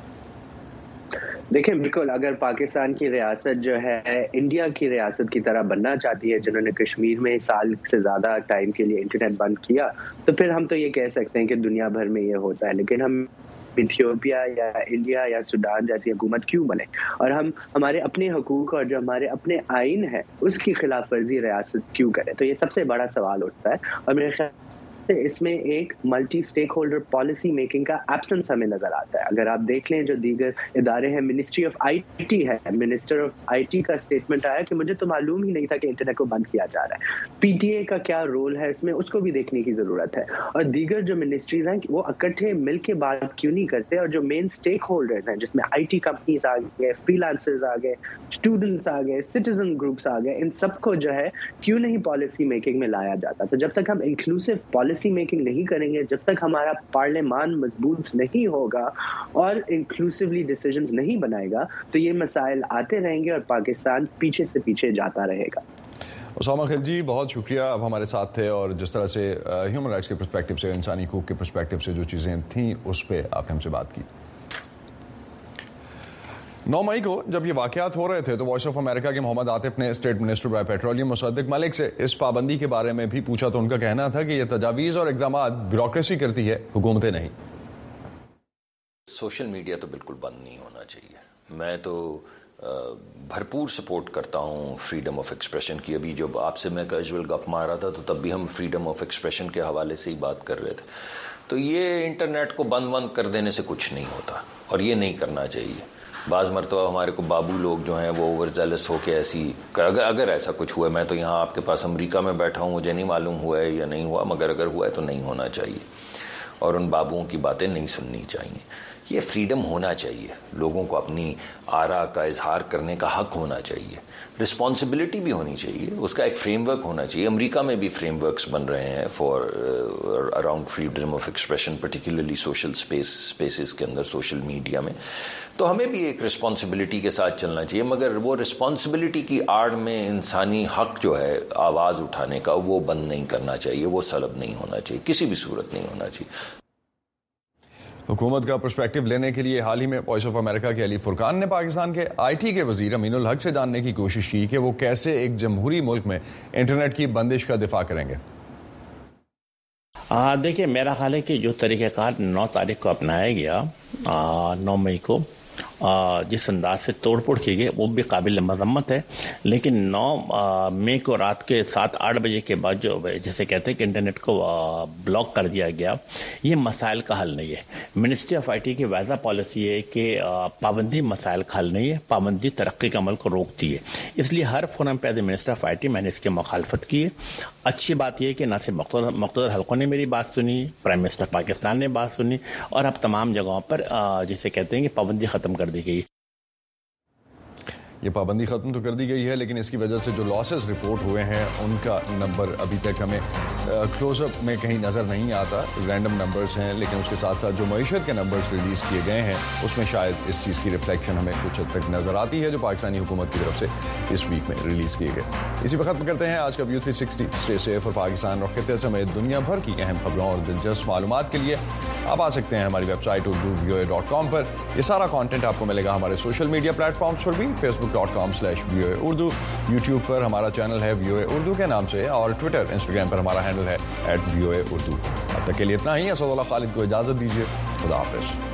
دیکھیں بالکل, اگر پاکستان کی ریاست جو ہے انڈیا کی ریاست کی طرح بننا چاہتی ہے جنہوں نے کشمیر میں سال سے زیادہ ٹائم کے لیے انٹرنیٹ بند کیا, تو پھر ہم تو یہ کہہ سکتے ہیں کہ دنیا بھر میں یہ ہوتا ہے. لیکن ہم ایتھیوپیا یا انڈیا یا سوڈان جیسی حکومت کیوں بنے, اور ہم ہمارے اپنے حقوق اور جو ہمارے اپنے آئین ہے اس کی خلاف ورزی ریاست کیوں کرے؟ تو یہ سب سے بڑا سوال اٹھتا ہے, اور میرے خیال اس میں ایک ملٹی سٹیک ہولڈر پالیسی میکنگ کا ایبسنس ہمیں نظر آتا ہے. اگر آپ دیکھ لیں جو دیگر ادارے ہیں, منسٹری آف آئی ٹی ہے, منسٹر آف آئی ٹی کا اسٹیٹمنٹ آیا کہ مجھے تو معلوم ہی نہیں تھا کہ انٹرنیٹ کو بند کیا جا رہا ہے. پی ٹی اے کا کیا رول ہے اس میں, اس کو بھی دیکھنے کی ضرورت ہے. اور دیگر جو منسٹریز ہیں وہ اکٹھے مل کے بات کیوں نہیں کرتے, اور جو مین اسٹیک ہولڈرز ہیں جس میں آئی ٹی کمپنیز آ گئے, فری لانسرز آ گئے, اسٹوڈنٹس آ گئے, سٹیزن گروپس آ گئے, ان سب کو جو ہے کیوں نہیں پالیسی میکنگ میں لایا جاتا؟ تو جب تک ہم انکلوسیو پالیسی میکنگ نہیں کریں گے, جب تک ہمارا پارلیمان مضبوط نہیں ہوگا اور انکلوسیولی ڈیسیژنز نہیں بنائے گا, تو یہ مسائل آتے رہیں گے اور پاکستان پیچھے سے پیچھے جاتا رہے گا. اسامہ خلجی, بہت شکریہ, آپ ہمارے ساتھ تھے اور جس طرح سے ہیومن رائٹس کے پرسپیکٹو سے, انسانی حقوق کے پرسپیکٹو سے جو چیزیں تھیں اس پہ آپ نے ہم سے بات کی. نو مئی کو جب یہ واقعات ہو رہے تھے تو وائس آف امریکہ کے محمد عاطف نے اسٹیٹ منسٹر برائے پیٹرولیم مصدق ملک سے اس پابندی کے بارے میں بھی پوچھا, تو ان کا کہنا تھا کہ یہ تجاویز اور اقدامات بیوروکریسی کرتی ہے, حکومتیں نہیں. سوشل میڈیا تو بالکل بند نہیں ہونا چاہیے. میں تو بھرپور سپورٹ کرتا ہوں فریڈم آف ایکسپریشن کی. ابھی جب آپ سے میں کیجول گپ مارا تھا تو تب بھی ہم فریڈم آف ایکسپریشن کے حوالے سے ہی بات کر رہے تھے. تو یہ انٹرنیٹ کو بند بند کر دینے سے کچھ نہیں ہوتا اور یہ نہیں کرنا چاہیے. بعض مرتبہ ہمارے کو بابو لوگ جو ہیں وہ اوور زیلس ہو کے ایسی, اگر اگر ایسا کچھ ہوا ہے, میں تو یہاں آپ کے پاس امریکہ میں بیٹھا ہوں, مجھے نہیں معلوم ہوا ہے یا نہیں ہوا, مگر اگر ہوا ہے تو نہیں ہونا چاہیے اور ان بابوؤں کی باتیں نہیں سننی چاہیے. یہ فریڈم ہونا چاہیے, لوگوں کو اپنی آرا کا اظہار کرنے کا حق ہونا چاہیے, رسپانسبلٹی بھی ہونی چاہیے, اس کا ایک فریم ورک ہونا چاہیے. امریکہ میں بھی فریم ورکس بن رہے ہیں فار اراؤنڈ فریڈم آف ایکسپریشن, پرٹیکولرلی سوشل اسپیس اسپیسز کے اندر, سوشل میڈیا میں. تو ہمیں بھی ایک رسپانسبلٹی کے ساتھ چلنا چاہیے, مگر وہ رسپانسبلٹی کی آڑ میں انسانی حق جو ہے آواز اٹھانے کا وہ بند نہیں کرنا چاہیے, وہ سلب نہیں ہونا چاہیے, کسی بھی صورت نہیں ہونا چاہیے. حکومت کا پرسپیکٹو لینے کے لیے حال ہی میں وائس آف امریکہ کے علی فرقان نے پاکستان کے آئی ٹی کے وزیر امین الحق سے جاننے کی کوشش کی کہ وہ کیسے ایک جمہوری ملک میں انٹرنیٹ کی بندش کا دفاع کریں گے. دیکھیے, میرا خیال ہے کہ جو طریقہ کار نو تاریخ کو اپنایا گیا, نو مئی کو جس انداز سے توڑ پھوڑ کی گئی وہ بھی قابل مذمت ہے. لیکن نو مئی کو رات کے سات آٹھ بجے کے بعد جو جیسے کہتے ہیں کہ انٹرنیٹ کو بلاک کر دیا گیا, یہ مسائل کا حل نہیں ہے. منسٹری آف آئی ٹی کی واضح پالیسی ہے کہ پابندی مسائل کا حل نہیں ہے, پابندی ترقی کے عمل کو روکتی ہے. اس لیے ہر فورم پہ ایز اے منسٹر آف آئی ٹی میں نے اس کی مخالفت کی ہے. اچھی بات یہ ہے کہ نہ صرف مقتدر حلقوں نے میری بات سنی, پرائم منسٹر پاکستان نے بات سنی, اور اب تمام جگہوں پر جسے کہتے ہیں کہ پابندی ختم کر دی گئی. یہ پابندی ختم تو کر دی گئی ہے, لیکن اس کی وجہ سے جو لاسز رپورٹ ہوئے ہیں ان کا نمبر ابھی تک ہمیں کلوز اپ میں کہیں نظر نہیں آتا. رینڈم نمبرز ہیں, لیکن اس کے ساتھ ساتھ جو معیشت کے نمبرز ریلیز کیے گئے ہیں اس میں شاید اس چیز کی ریفلیکشن ہمیں کچھ حد تک نظر آتی ہے جو پاکستانی حکومت کی طرف سے اس ویک میں ریلیز کیے گئے. اسی وقت ختم کرتے ہیں آج کا ویو تھری سکسٹی. اسٹے سیف, اور پاکستان اور خطے سمیت دنیا بھر کی اہم خبروں اور دلچسپ معلومات کے لیے آپ آ سکتے ہیں ہماری ویب سائٹ اردو وی او اے ڈاٹ کام پر. یہ سارا کانٹینٹ آپ کو ملے گا ہمارے سوشل میڈیا پلیٹ فارمس پر بھی, فیس بک ڈاٹ کام سلیش وی او اے اردو, یوٹیوب پر ہمارا چینل ہے وی او اے اردو کے نام سے, اور ٹویٹر انسٹاگرام پر ہمارا ہینڈل ہے ایٹ وی او اے اردو. अब तक के लिए इतना ही। असदुल्लाह खालिद को इजाजत दीजिए। खुदा हाफिज।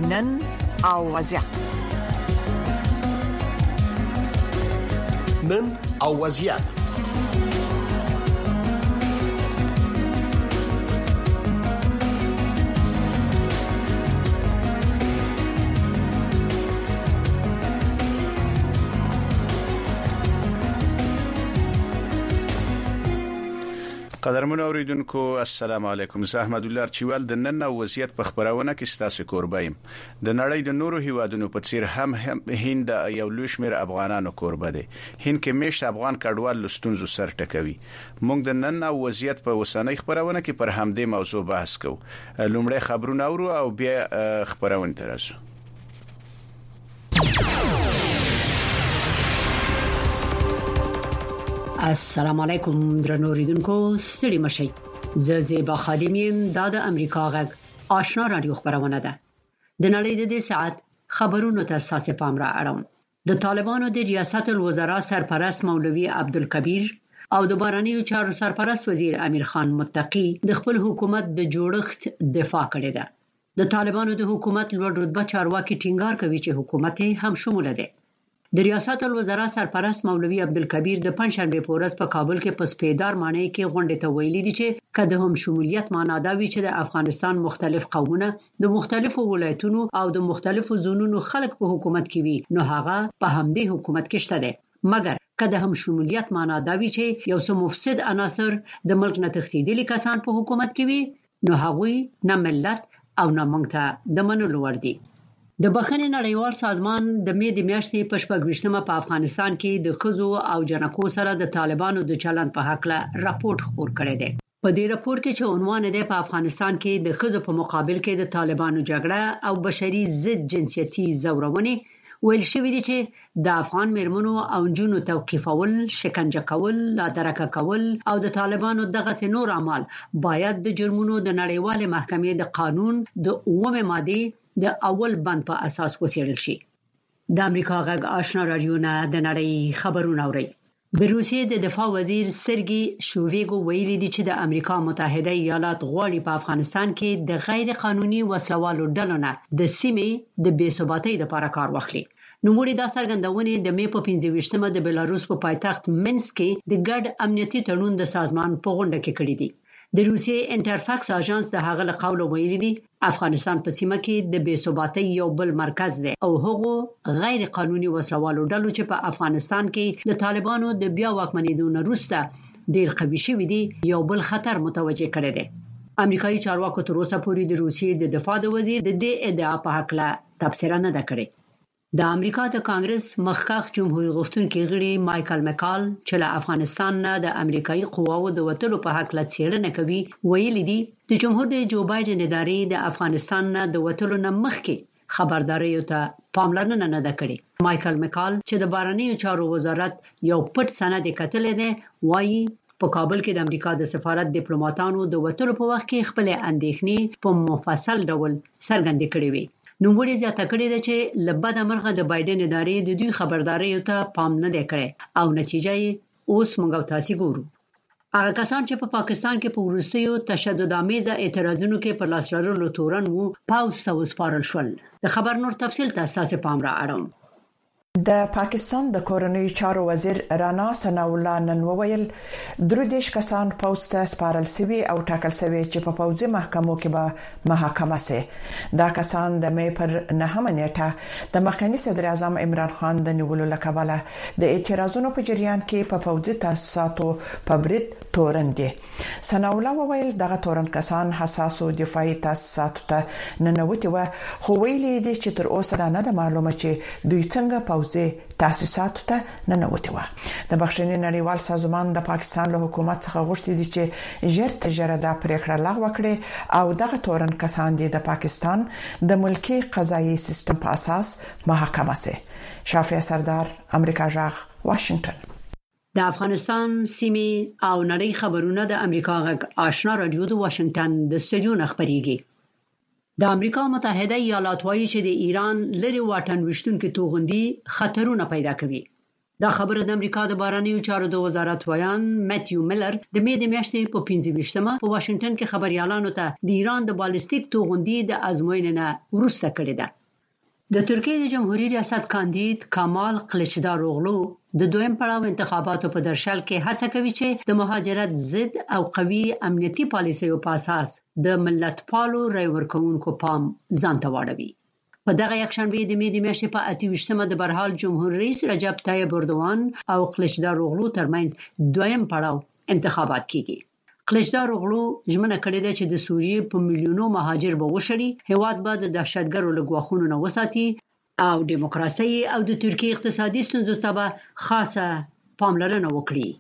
نن او وضعیت نن او وضعیت قدرمن اوریدونکو السلام علیکم. زه احمد الله چوال د نن او وضعیت په خبرونه کې ستاسو کوربایم. د نړۍ د نورو هیوادونو په څیر هم هند یو لوی شمېر افغانانو کوربه دي. هند کې میشت افغان کډوال لستونزو سر ټکوي. موږ د نن او وضعیت په وسنۍ خبرونه کې پر همدې موضوع بحث کوو. لومړی خبرونه اورو او بیا خبرونه ترازو. السلام علیکم درنو اوریدونکو، ستړي مشئ. زه زیبا خادم یم. دا د امریکا غږ آشنا رادیو خبرونه ده. د نړۍ د دې ساعت خبرونو ته اساس پام را اړوم. د طالبانو د ریاست الوزرا سرپرست مولوی عبدالکبیر او د بهرنیو چارو سرپرست وزیر امیر خان متقی د خپل حکومت د جوړښت دفاع کړې ده. د طالبانو د حکومت لوړ رتبه چارواکي ټینګار کوي چې حکومت هم شموله ده. د ریاست الوزرا سرپرست مولوی عبدالکبیر د پنځشنبه په ورځ په کابل کې په سپیدار معنی کې غونډه ته ویلي دي چې کله هم شمولیت معنا دا وی چې د افغانستان مختلف قومونه د مختلفو ولایتونو او د مختلفو زونونو خلک په حکومت کې وي، نو هغه په همدې حکومت کې شته دي. مګر کله هم شمولیت معنا دا وی چې یو څو مفسد عناصر د ملک نه تښتیدلي کسان په حکومت کې وي، نو هغه نه ملت او نه موږ ته د منلو ور دي. د بخښنې نړیوال سازمان د مې د میاشتې په شپږویشتمه په افغانستان کې د ښځو او جنکو سره د طالبانو د چلند په حق له راپورټ خپور کړی دی. په دې راپورټ کې چې عنوان دی په افغانستان کې د ښځو په مقابل کې د طالبانو جګړه او بشري ضد جنسیتي زورونې ویل شوی دی چې د افغان میرمنو او نجونو توقیفول، شکنجه کول، لادرکه کول او د طالبانو دغه نور اعمال باید د جرمونو د نړیوال محکمې د قانون د اومه ماده د اول بند په اساس وڅېړل شي. د امریکا غږ آشنا رادیو نه د نړۍ خبرونه اوري. د روسیې د دفاع وزیر سرګي شویګو ویلي دی چې د امریکا متحده ایالات غواړي په افغانستان کې د غیر قانوني وسلوالو ډلو نه د سیمې د بې ثباتۍ لپاره کار واخلي. نوموړي دا څرګندونه د مې په پنځه ویشتمه د بلاروس په پایتخت منسک کې د ګډ امنیتي تړون د سازمان په غونډه کې کړې دي. د روسیې انټرفاکس اژانس د هغه له قوله ویلي دی افغانستان په سیمه کې د بې ثباتۍ یو بل مرکز دی او هغه غیر قانوني وسلوالو ډلو چې په افغانستان کې د طالبانو د بیا واکمنېدو نه وروسته ډیر قوي شوي دي یو بل خطر متوجه کړی دی. امریکایي چارواکو تر اوسه پورې د روسیې د دفاع د وزیر د دې ادعا په حق له تبصره نه ده کړې. د امریکا د کانګرس مخکښ جمهوریت غوښتونکي غړي مایکل مکال چې له افغانستان نه د امریکایي قواوو د وټلو په حق له څېړنه کوي ویلي دي د جمهور رئیس جو بایدن ادارې د افغانستان نه د وټلو نه مخکې خبرداري ته پاملرنه نه ده کړې. مایکل مکال چې د بهرنیو چارو وزارت یو پټ سند کتل دی وایي په کابل کې د امریکا د سفارت ډیپلوماټانو د وټلو په وخت کې خپل اندېښنې په مفصل ډول څرګندې کړې وي. نوموړي زیاته کړې ده چې لبد امرغه د بایدن ادارې د دوی خبرداري ته پام نه دی کړی او نتیجه یې اوس موږ تاسو ګورو. هغه کسان چې په پاکستان کې په وروستیو تشددامیزه اعتراضونو کې پر لاس لرلو تورن وو پاوس ته وسپارل شول. د خبر نور تفصیل ته تاسو پام را اړوم. د پاکستان د کورنۍ چارو وزیر رانا ثناء الله نن وویل درې دیش کسان پوسټ سپارل سوي او ټاکل سوي چې په پوځي محکمو کې به محاکمه سي. دا کسان د مې پر نهمه نیټه د مخکنی صدر اعظم عمران خان د نیولو لکباله د اعتراضونو په جریان کې په پوځي تاسیساتو په برید تورن دي. ثناء الله وویل دغه تورن کسان حساسو دفاعي تاسیساتو ته ننوتي و خو ویلي دي چې تر اوسه دا نه معلومه چې دوی څنګه پوځي تاسیساتو ته ننوتي و. د بخښنې نړیوال سازمان د پاکستان له حکومت څخه غوښتي دي چې ژر تر دا پریکړه لغوه کړي او دغه تورن کسان دي د پاکستان د ملکی قضایي سیستم په اساس محاکمه سي. شافعي سردار، امریکا جغ، واشنگټن. د افغانستان سیمې او نړۍ خبرونه د امریکا غږ آشنا رادیو د واشنگټن د استودیو خبريږي. د امریکا متحده ایالات وايي چې د ایران لری واټن وشتونکو توغندي خطرونه پیدا کوي. دا خبره د امریکا د بهرنیو چارو د وزارت ویان ماتیو میلر د مې د میاشتې په پنځه ویشتمه په واشنگټن کې خبريالانو ته د ایران د بالستیک توغندي د ازموینې نه وروسته کړې ده. د ترکیې د جمهوریت ریاست کاندید کمال کلچداروغلو د دویم پړاو انتخاباتو په درشل کې هڅه کوي چې د مهاجرت ضد او قوي امنیتي پالیسیو په اساس د ملت پالو رای ورکوونکو پام ځان ته واړوي. په دغه یک شنبه د مې د میاشتې په اته ویشتمه د برحال جمهور رئیس رجب طیب اردوغان او کلچداروغلو ترمنځ دویم پړاو انتخابات کیږي. کلچداروغلو ژمنه کړې ده چې د سوریې په میلیونو مهاجر به وشړي، هیواد به د دهشتګرو له ګواښونو نه وساتي او دیموکراسي او د ترکیې اقتصادي ستونزو ته به خاصه پاملرنه وکړي.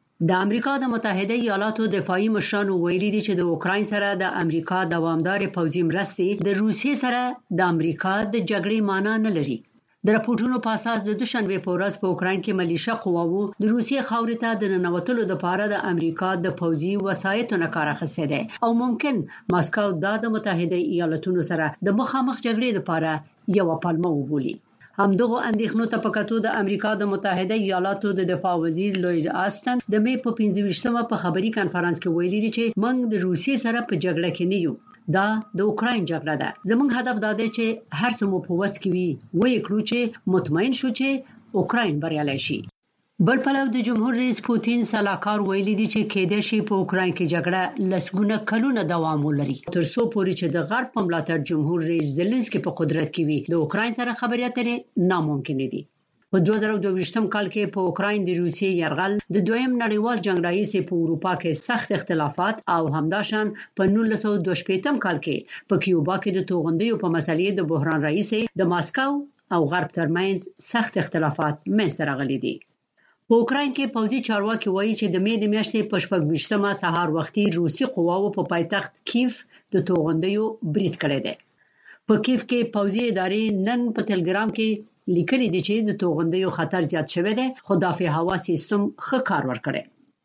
د امریکا د متحده ایالاتو دفاعي مشرانو ویلي دي چې د اوکراین سره د امریکا دوامدار پوځي مرستې د روسیې سره د امریکا د جګړې معنی نه لري. د راپورټونو په اساس د دوشنبه په ورځ په اوکراین کې ملیشه قواوو د روسیې خاورې ته د ننوتلو لپاره د امریکا د پوځي وسایطو نه کار اخیستی دی او ممکن ماسکو دا د متحده ایالاتونو سره د مخامخ جګړې لپاره یو پلمه وبولي. همدغه اندېښنو ته په کتو د امریکا د متحده ایالاتو د دفاع وزیر لوید آستن د مې په پنځه ویشتمه په خبري کانفرنس کې ویلي دي چې موږ د روسیې سره په جګړه کې نه یو، دا د اوکراین جګړه ده. زموږ هدف دا دی چې هر څه مو په وس کې وي وایي کړو چې مطمئن شو چې اوکراین بریالي شي. بل پلو د جمهور رئیس پوتین سلاکار ویلي دي چې کېدای شي په اوکراین کې جګړه لسګونه کلونه دوام ولري تر څو پورې چې د غرب په ملاتړ جمهور رئیس زيلنسکي په قدرت کې وي. د اوکراین سره خبرې اترې ناممکن دي. په دوه زره دوه ویشتم کال کې په اوکراین د روسیې یرغل د دویم نړیوال جنگ راهیس په اروپا کې سخت اختلافات او همداشان په نولس سوه دوه شپږم کال کې په کیوبا کې د توغندیو په مسلې د بحران راهیس د ماسکو او غرب ترمنځ سخت اختلافات منځته راغلي دي. په اوکراین کې پوځي چارواکي وایي چې د مې د میاشتې په شپږ ویشتمه سهار وختي روسي قواوو په پایتخت کیف د توغندیو برید کړی دی. په کیف کې پوځي ادارې نن په ټلګرام کې لیکلي دي چې د توغندیو خطر زیات شوی دی، خو دافع هوا سیستم ښه کار ورکړي.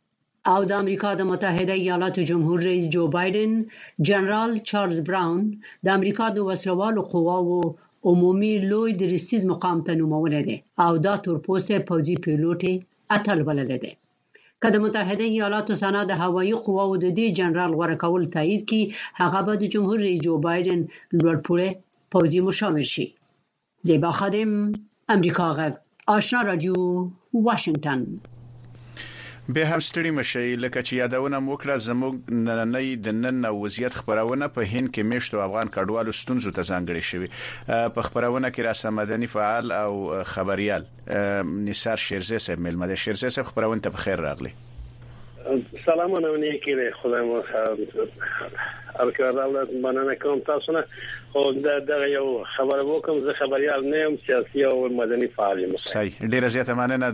او د امریکا د متحده ایالاتو جمهور رئیس جو بایدن جنرال چارلز براون د امریکا د وسلوالو قواوو عمومي لوی درستیز مقام ته نومولې دي او دا تورپوسته پوځي پیلوټي اتل بلل دي. که د متحده ایالاتو سنا د هوایي قواو د دې جنرال غوړه کول تایید کی، هغه به د جمهور رئیس جو بایدن لوړپوړی پوځي مشاور شي. زیبا خادم، امریکا غږ، آشنا رادیو، واشنگټن. به هم ستړي مشي لکه چې یادونه وکړه زموږ نننۍ د نن وضعیت خبرونه په هند کې میشتو افغان کډوالو ستونزو ته ځانګړي شوی. په خبرونه کې راسه مدني فعال او خبريال نثار شیرزی صاحب ملمه ده. شیرزی صاحب خبرونه ته بخیر راغلی. سلامونه نیکی خدای مو ارکراله مننه کوم تاسو نه. خو دا دغه یو خبره وکم، زه خبريال نه یم، سیاسي او مدني فعال یم. صحیح، ډیره زیاته مننه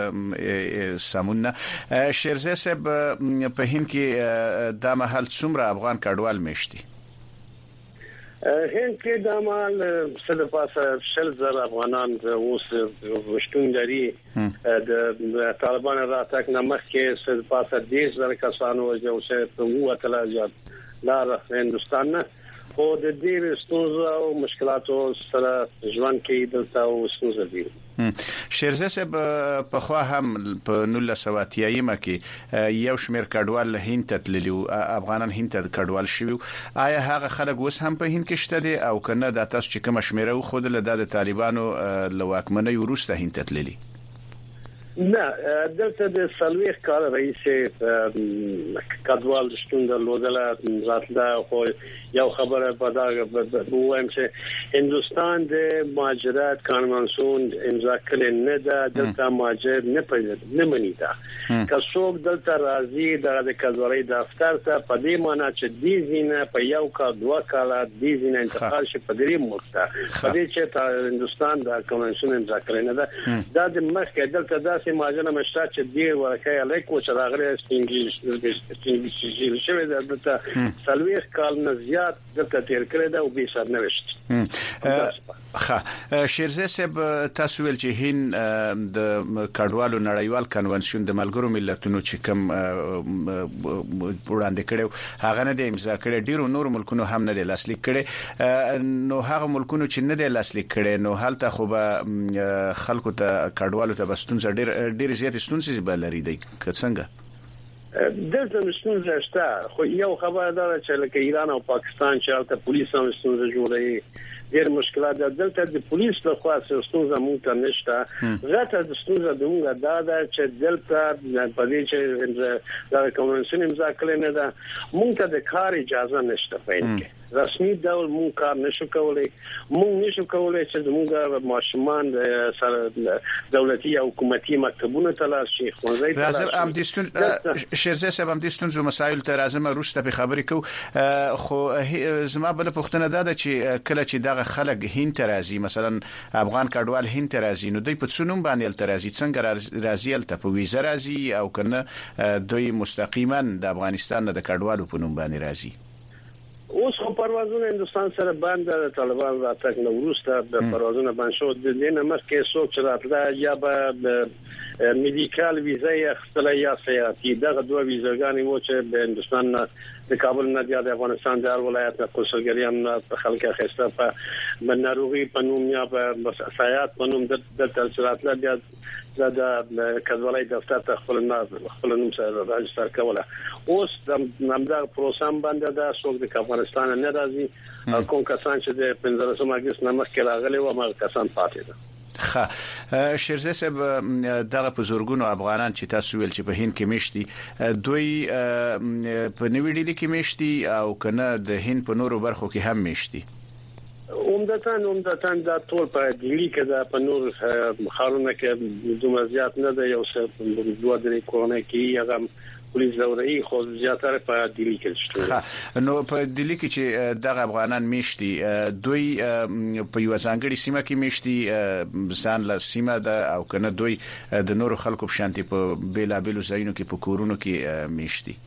د سمونه. شیرزی صاحب په هند کې د محل څومره افغان کډوال میشتي؟ هند کې د مال څه د پاسه شل زر افغانان اوس وشتون لري. د طالبان راتګ نه مخکې څه د پاسه دیش زر کسانو او څه په وته لاجات لار هندستان نه. خو د دې ستونزو او مشکلاتو سره ژوند کې دلته او ستونزې دي. شیرزی صاحب په خوا هم په نولس سوه اتیا کې یو شمېر کډوال هند ته تللي او افغانان هند ته کډوال شوي. آیا هغه خلک اوس هم په هند کې شته دي او کنه د تاسو چې کوم شمېره خو د طالبانو له واکمنۍ وروسته هند ته تللي؟ نه، دلته د سلويخ کال رئیس کډوال شتون درلودله راتله. خو یو خبره په دا وایم چې هندستان د مهاجرت قانونسون امضا کړي نه ده، دلته مهاجر نه پیژني نه مني دا. که څوک دلته راځي د کډوالۍ دفتر ته په دې معنی چې دې زینه په یو کا دوه کاله دې زینه انتقال شي په دې مرته په دې چې هندستان د قانونسون امضا کړي نه ده. دا د مخکې دلته دا ماجنه مشته چې دی ورکه الیکو چې راغلی سپینګی شوی د دلته سلويخ کال نه زیات دلته تیر کړی دا او به سر نه وشت. ښه، شیرزی صاحب تاسو ویل چې هند د کډوالو نړیوال کنونشن د ملګرو ملتونو چې کوم وړاندې کړو هغه نه د امضا کړي، ډیرو نور ملکونو هم نه د لاسلیک کړي. نو هغه ملکونو چې نه د لاسلیک کړي نو هلته خو به خلکو ته کډوالو ته بستون ډیر ډیر زیات ستونزې به لري دی که څنګه؟ دلته ستونزې شته، خو یو خبره ده چې لکه ایران او پاکستان چې هلته پولیس هم ستونزې جوړوي، ډېر مشکلات دلته د پولیس له خوا ستونزه مونږ ته نشته غاټه د ستونزه د مونږه دا ده چې دلته په دې چې دا کنونسیون امضا کړل نه ده مونږ ته د کار اجازه نشته پېښه رسمي ډول مونږ کار نشو کولای مونږ نشو کولای چې زموږ ماشومان سره دولتي او حکومتي مکتبونه ته لاړ شي خو راځم ام د ستون شیرزه صاحب ام د ستونزو مسایل ته راځم روسته په خبرې کو خو زما بل پوښتنه ده چې کله چې دغه خلک هند ته راځي مثلا افغان کډوال هند ته راځي نو دوی په څونوم باندې تل راځي څنګه راځي ته په ویزه راځي او کنه دوی مستقیما د افغانستان نه د کډوالو په نوم باندې راځي اوس خو پروازونه هندستان سره باندې د طالبان راتګ نو وروسته د پروازونه باندې شو د دینه مخکې څوک چې راتله یا به میډیکال ویزه یا خپل یا سیاسي دغه دوه ویزاګانې وو چې د هندستان د کابل نه د افغانستان د هر ولایت نه کنسولګریان په خلک اخیسته په مناروغي په نوم یا په سیاحت په نوم د تلسرات لا د د کډوالۍ دفتر ته خپل ناز خپل نوم سره راځي کوله اوس د نامدار پروسام باندې د څوک د افغانستان نه راځي کوم کسان چې د پنځلسم اگست نامه کې راغلي و ما کسان پاتې ده خا شیرزه صاحب دغه په زورګونو افغانان چې تاسو ویل چې په هند کې مشتي دوی په نوې ډیلی کې مشتي او کنه د هند په نورو برخو کې هم مشتي عمدتاً عمدتاً دا ټول په ډیلی کې دا په نور خارونه کې دومره زیات نه ده یو څه دوه درې کورونه کې هغه پولیس دوري خو زیاتره په دلی کې شته نو په دلی کې چې دغه افغانان میشتي دوی په یو ځانګړي سیمه کې میشتي ځان له سیمه ده او کنه دوی د نورو خلکو په شانتي په بیلابلو ځایونو کې په کورونو کې میشتي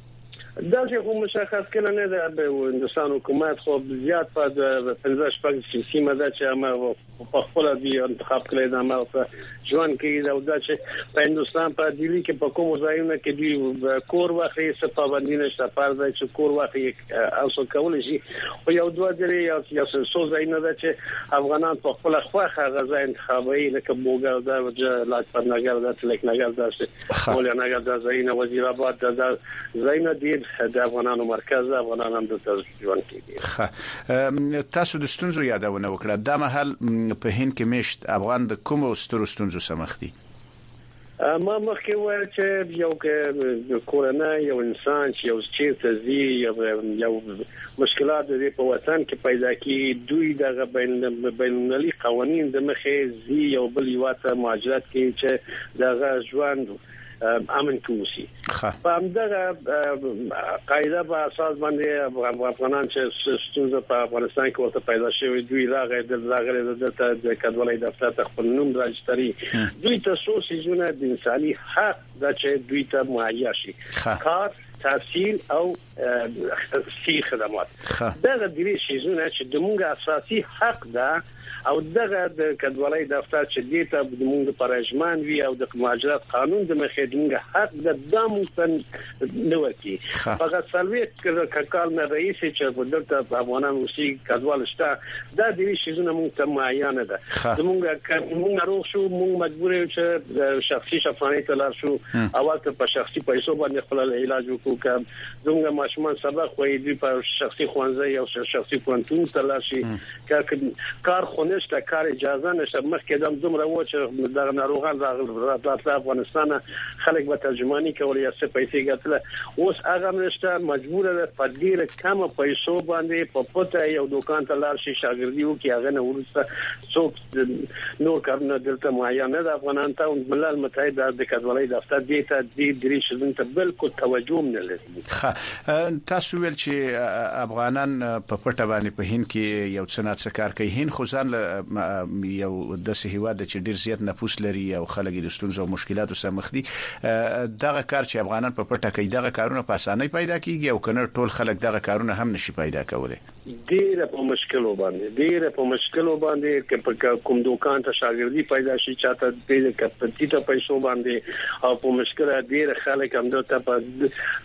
دا چې کوم مشخص کله نه ده د هندستان حکومت خو زیات په پنځه شپږ سیمه ده چې ما په خپل دی انتخاب کړی دا ما په ځوان کې دا د چې په هندستان په دلی کې په کوم ځایونو کې دی کور واخی څه پابندی نشته پر ځای چې کور واخی اوسو کول شي او یو دوه درې یا یو څو ځایونه ده چې افغانان په خپل خواخه غزا انتخابي لکه بوګر دا لاجپت نګر دا تلک نګر دا چې مولا نګر دا ځایونه وزیر آباد دا ځایونه دي د افغانانو مرکز افغانان هم د ژوند کې تاسو د ستونزو یادونه وکړه د محل په هند کې مشت افغان د کوم سترو ستونزو سمخ دي ما مخکې وایي چې یو کې کورونه یو انسان چې یو چیرته زی یو مشکلات د په وطن کې پیدا کی دوی دغه بین المللي قوانين د مخې زی یو بل یواته مهاجرت کې چې دغه ژوند امن کوسي په همدغه قاعده په اساس باندې افغانان چې ستونزه په افغانستان کې ورته پیدا شوی دوی راغی د راغلی د کډوالۍ دفتر ته خپل نوم راجستري دوی ته څو سيزونه د انساني حق د چې دوی ته مهیا شي کار تحصیل او سي خدمات دا د دې سيزونه چې د موږ اساسي حق ده او دغه د کډوالۍ دفتر چې دیته د موږ پرېجمان وی او د مهاجرت قانون د مخدمه حق د دامن نوتی فقط سلوي کال نه رئیس چې په دغه افغانان وسی کډوال شته دا د دې شیزونه موږ ته معیانه ده موږ موږ روغ شو موږ مجبور یو چې شخصي شفاهي تلار شو اول ته په شخصي پیسو باندې خپل علاج وکړو کوم زموږ ماشومان سبق وایي دی په شخصي خوانځي او شخصي پونتون تلار شي کار نشته کار اجازه نشته مخکې د دومره و چې د ناروغان راغله افغانستان خلک به ترجمانی کول یا څه پیسې ګټله اوس هغه نشته مجبور ده په ډیره کم پیسو باندې په پته یو دکان ته لاړ شي شاګردي وکي هغه نه ورسته څوک نور کارونه دلته معینه ده افغانان ته ملل متحد د کډوالۍ دفتر دی ته د درې شذن ته بالکل توجه نه لري تاسو ویل چې افغانان په پټه باندې په هند کې یو څه نه څه کار کوي هند خو ځان یو د سهیواد چې ډیر زیات نفوس لري او خلک د ستونزو او مشکلاتو سره مخ دي دغه کار چې افغانان په پټه کوي دغه کارونه په اسانۍ پیدا کیږي او کنه ټول خلک دغه کارونه هم نشي پیدا کولای ډیر په مشکلو باندې ډیر په مشکلو باندې چې کوم دکان ته شاګردي پیدا شي چاته د کپټیټه پیسو باندې او په مشکل ډیر خلک هم دته په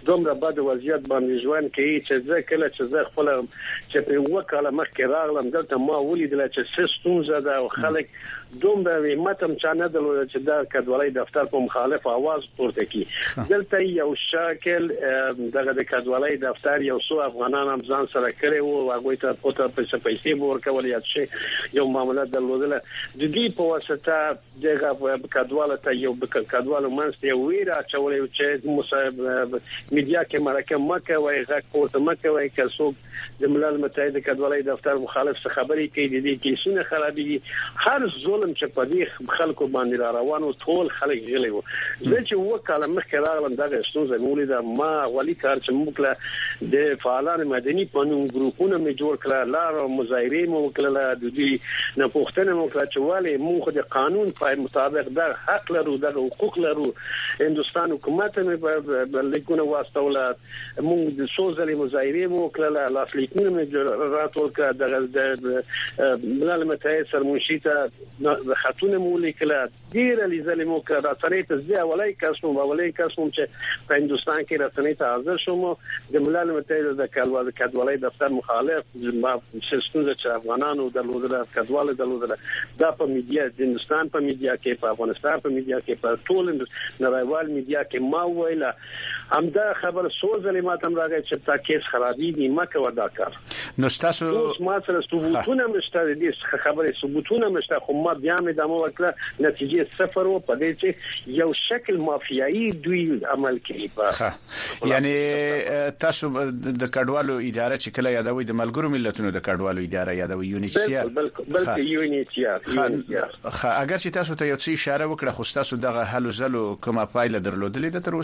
دومره بد وضعیت باندې ژوند کوي چې ځکه کله چې زه خپل چې په وکاله مخکې راغلم دلته ما ولیدل چې سیستم زده او خلک دومره همتم چانه دلته چې دا کډوالۍ دفتر په مخالف आवाज پورته کی دلته یو شاکل دغه د کډوالۍ دفتر یو څو افغانان هم ځان سره کړي او هغه ته پوره پیسې پیسې ورکول یا چې یو معاملات درلودل د دې په واسطه دغه کډواله ته یو کډواله منځ یو ویرا چولې چې مصاحب میډیا کې مرکه مکه وای غږ پورته مکه وای که څوک د ملل متحد کډوالۍ دفتر مخالف څه خبرې کوي د دې کیسونه خرابېږي هر ظلم چې په دې خلکو باندې را روانو ټول خلک غلي وو زه چې وکاله مخکې راغلم دغه ستونزه مولیده ما ولي کار چې موږ د فعالان مدني قانون ګروپونه می جوړ کړل لار مظاهره مو وکړل د دې نه پوښتنه مو کړه چې والي موږ د قانون په مطابق د حق لرو د حقوق لرو هندستان حکومت مې لیکونه واستوله موږ د سوزلې مظاهره مو وکړل لاس لیکونه مې راتول کړه د ملل متحد سرمنشیته خاتون مو لیکله ډیر لیزلې مو کړه راځي ته ځي اولای کس مو اولای کس مو چې په هندستان کې راځي ته حاضر شوم د ملل متحد د کډوالۍ دفتر مخالف ما سیستم چې افغانانو د لودره کډواله د لودره دا په میډیا د هندستان په میډیا کې په افغانستان په میډیا کې په ټول نړیوال میډیا کې ما ویله همدا خبر سوزلې ما تم راغی چې تا کیس خرابې دي مکه ودا کار نو تاسو ما سره ثبوتونه مشته دي خبره ثبوتونه مشته خو ما بیا مې دمو وکړه نتیجه صفر و په دې چې یو شکل مافیایي دوی عمل کوي په یعنی تاسو د کډوالو اداره چې کله یادوي د ملګرو ملتونو د کډوالو اداره یادوي یونیسیار بلکې یونیسیار خا اگر چې تاسو ته یو څه اشاره وکړه خو تاسو دغه حل زلو کومه پایله درلودلې ده تر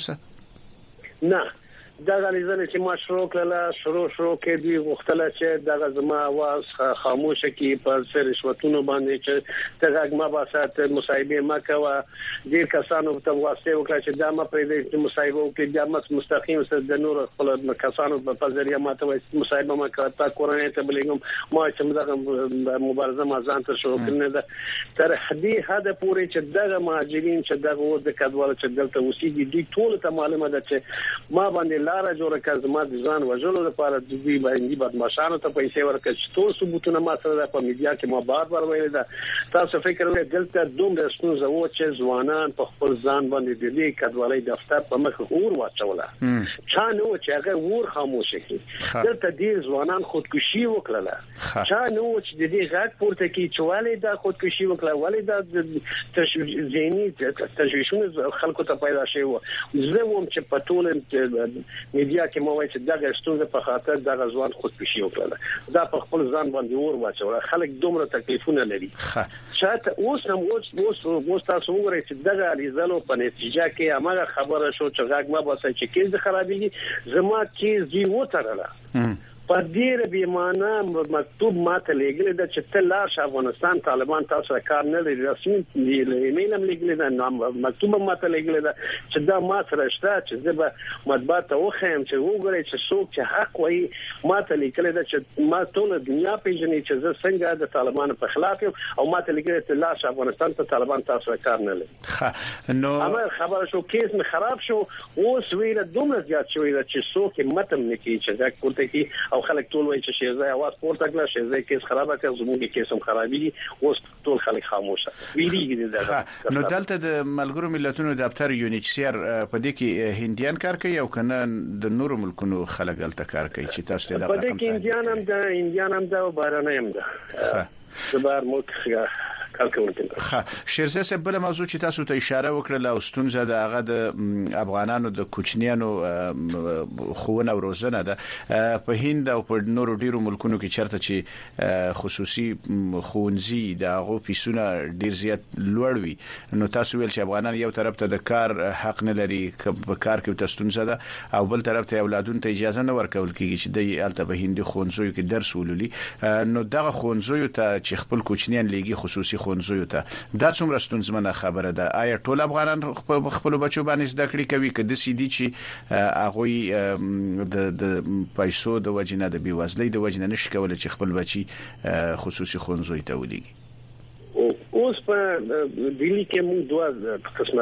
اوسه نه دا غلیزنه چې ما شروع کړله شروع شروع کې دی مختلف چې دغه زما आवाज خاموشه کی پر سر رشوتونو باندې چې دغه ما باسه مصاحبه ما کوا ډیر کسانو ته واسطه وکړه چې دا ما پرې د مصاحبه کې د مس مستقیم سره د نور خپل کسانو په ذریعہ ما ته مصاحبه ما کړه تا کورنۍ ته بلګم ما چې دغه مبارزه ما ځان ته شروع کړنه ده تر دې حد پورې چې دغه مهاجرین چې دغه د کډوال چې دلته اوسېږي دوی ټول ته معلومه ده چې ما باندې لار جوړه کړ زما د ځان وژلو لپاره د دې باندې بدمعشانو ته پیسې ورکړ چې ټول ثبوتونه ما سره په میډیا کې ما بار بار ویل دا تاسو فکر وکړئ دلته دومره ستونزه و چې ځوانان په خپل ځان باندې د دې کډوالۍ دفتر په مخ اور واچوله چا نو چې هغه ور خاموش کړي دلته دې ځوانان خودکشي وکړه چا نو چې د دې غږ پورته کړي چې والي دا خودکشي وکړه والي دا ذهني تشویشونه خلکو ته پیدا شوی و زه ووم چې په ټول میډیا کې مو وایي چې دغه ستونزه په خاطر دغه ځوان خودکشي وکړه دا په خپل ځان باندې اور واچوله خلک دومره تکلیفونه لري شاته اوس هم اوس اوس اوس تاسو وګورئ چې دغه اړیزلو په نتیجه کې هغه خبره شو چې غږ ما باسي چې کیسه خرابېږي زما کیس دی وترله په ډیر بیمانه مکتوب ماته لګل د چې تل افغانستان طالبان تاسو کار نه لري رسمي ایمیل هم لګل دا مکتوب ماته لګل دا چې دا ما سره شته چې زه به مطبوعات ته وخم چې وګورئ چې څوک چې حق وایي ماته لیکل دا چې ما ټول دنیا پیژني چې زه څنګه د طالبانو په خلاف یم او ماته لیکل چې لاش افغانستان ته طالبان تاسو کار نه لري نو اما خبره شو کیس می خراب شو اوس ویره دومره زیات شوې چې څوک متم نکي چې دا کوته کی او خلک ټول وایي چې شیزه आवाज پورته کړه شیزه کیس خرابه کړ زموږ کیس هم خرابېږي اوس ټول خلک خاموشه ویریږي دا نو دلته د ملګرو ملتونو دفتر یونیسیار په دې کې هندیان کار کوي او کنه د نورو ملکونو خلک دلته کار کوي چې تاسو ته دا په دې کې هندیان هم د هندیان هم د بارانه هم ده د بار ملک ښه شیرزه صاحب بل موضوع چې تاسو ته اشاره وکړه او ستونزه د هغه د افغانانو د کوچنیانو خوونه او روزنه ده په هند او په نورو ډیرو ملکونو کې چرته چې خصوصي خونځي د هغه پیسونه ډیر زیات لوړ وي نو تاسو ویل چې افغانان یو طرف ته د کار حق نه لري په کار کې د ستونزه ده او بل طرف ته اولادونو ته اجازه نه ورکول کیږي چې د الته په هندي خونځو کې درس ولولي نو دغه خونځو ته چې خپل کوچنیان لګي خصوصي خونځو ته دا څومره ستونزمنه خبره ده آیا ټول افغانان خپل بچو باندې زده کړې کوي کله چې دي چې هغه د د پیسو د وجنه د بیوزلۍ د وجنه نشي کولای چې خپل بچي خصوصي خونځو ته ولېږي اوس په دلی کې موږ دوه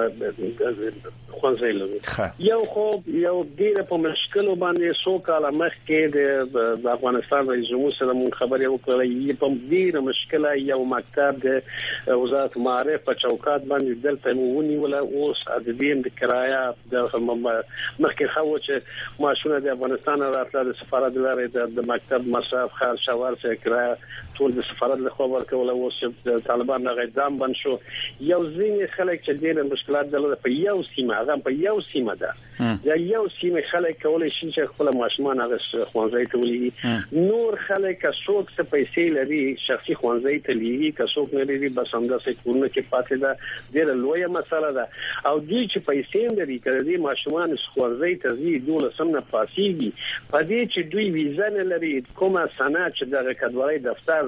قسمه خوانځي لرو. یو خو یو ډیره په مشکل باندې سو کاله مخکې د افغانستان رئیس جمهور سره موږ خبرې وکړې په ډیره مشکله یو مکتب د وزارت معارف په چوکاټ باندې دلته مونږ ولا اوس د دې د کرایه د مخکې خو چې ماشونه د افغانستان راتله د سفارت لارې د مکتب مصرف خرج شوار څخه کرایه ټول د سفارت له خوا ورکول او چې طالبان غیدام بن شو. یو ځینې خلک چې ډېر مشکلات درلود په یو سیمه هغه په یو سیمه ده یا یو سیمه خلک کولای شي چې خپل ماشومان هغه خوانځي ته ولېږي. نور خلک څوک څه پیسې لري شخصي خوانځي ته لېږي که څوک نه لري بس همداسې کورونه کې پاتې ده. ډېر لویه مسله ده او دې چې پیسې لري کله دې ماشومان خوانځي ته ځي دوله سمنه پاسيږي په دې چې دوی ویزه نه لري کومه سند چې د کډوالۍ دفتر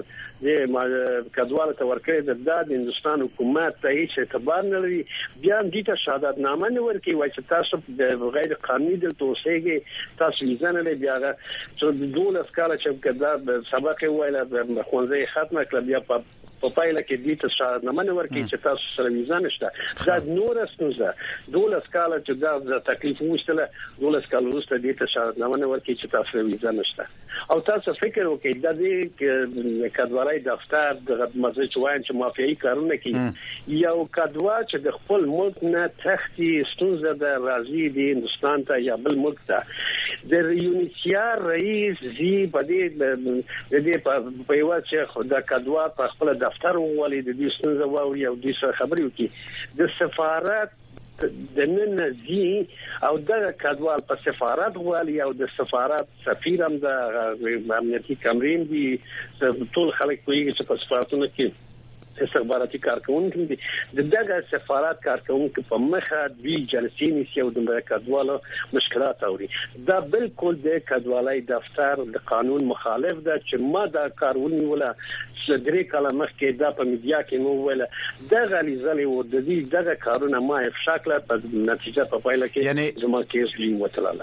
د کډوالو ته ورکړي د هندستان حکومت ته هیڅ اعتبار نه لري. بیا دې ته شهادت نامه نه ورکړي وایي چې تاسو د غیر قانوني د توسيږي تاسو ویزه نه لري. بیا چې دوله سکاله چې کدا سبق ویل د خوانځي ختمه کړ بیا په په پایله کې دې ته شهادت نامه نه ورکړي چې تاسو سره ویزه نشته. دا نور اسنوزه دوله سکاله چې دا د تکلیف وشتله دوله سکاله وروسته دې ته شهادت نامه نه ورکړي چې تاسو ویزه نشته. او تاسو فکر وکړئ د دې کډوالۍ دفتر د مزه چوان چې مافیایي کارونه کوي یو کډوا چې د خپل ملک نه تختی ستونزه د راځي د هندستان ته یا بل ملک ته د یونیسیار رئیس زی په دې د دې په یو چې د کډوا په خپل دفتر ولې د دې ستونزه واوري او د څه خبرې وکړي د سفارت د نن زی او د کډوال په سفارت غوالي او د سفارت سفیر هم د امنیتي کمرین دي ټول خلک کوي چې په سفارتونو کې استخباراتي کارکونکو دي د دغه سفارت کارکونکو په مخه دوی جلسې نیسي او د کډوالو مشکلات اوري. دا بالکل د کډوالۍ دفتر د قانون مخالف ده چې ما دا کارونه ولا درې کاله مخکې دا په میډیا کې نو ویل د غلیظلې و د دې دغه کارونه ما افشا کړ په نتیجه په پایله کې یعنی زما کیس لیم وتلاله.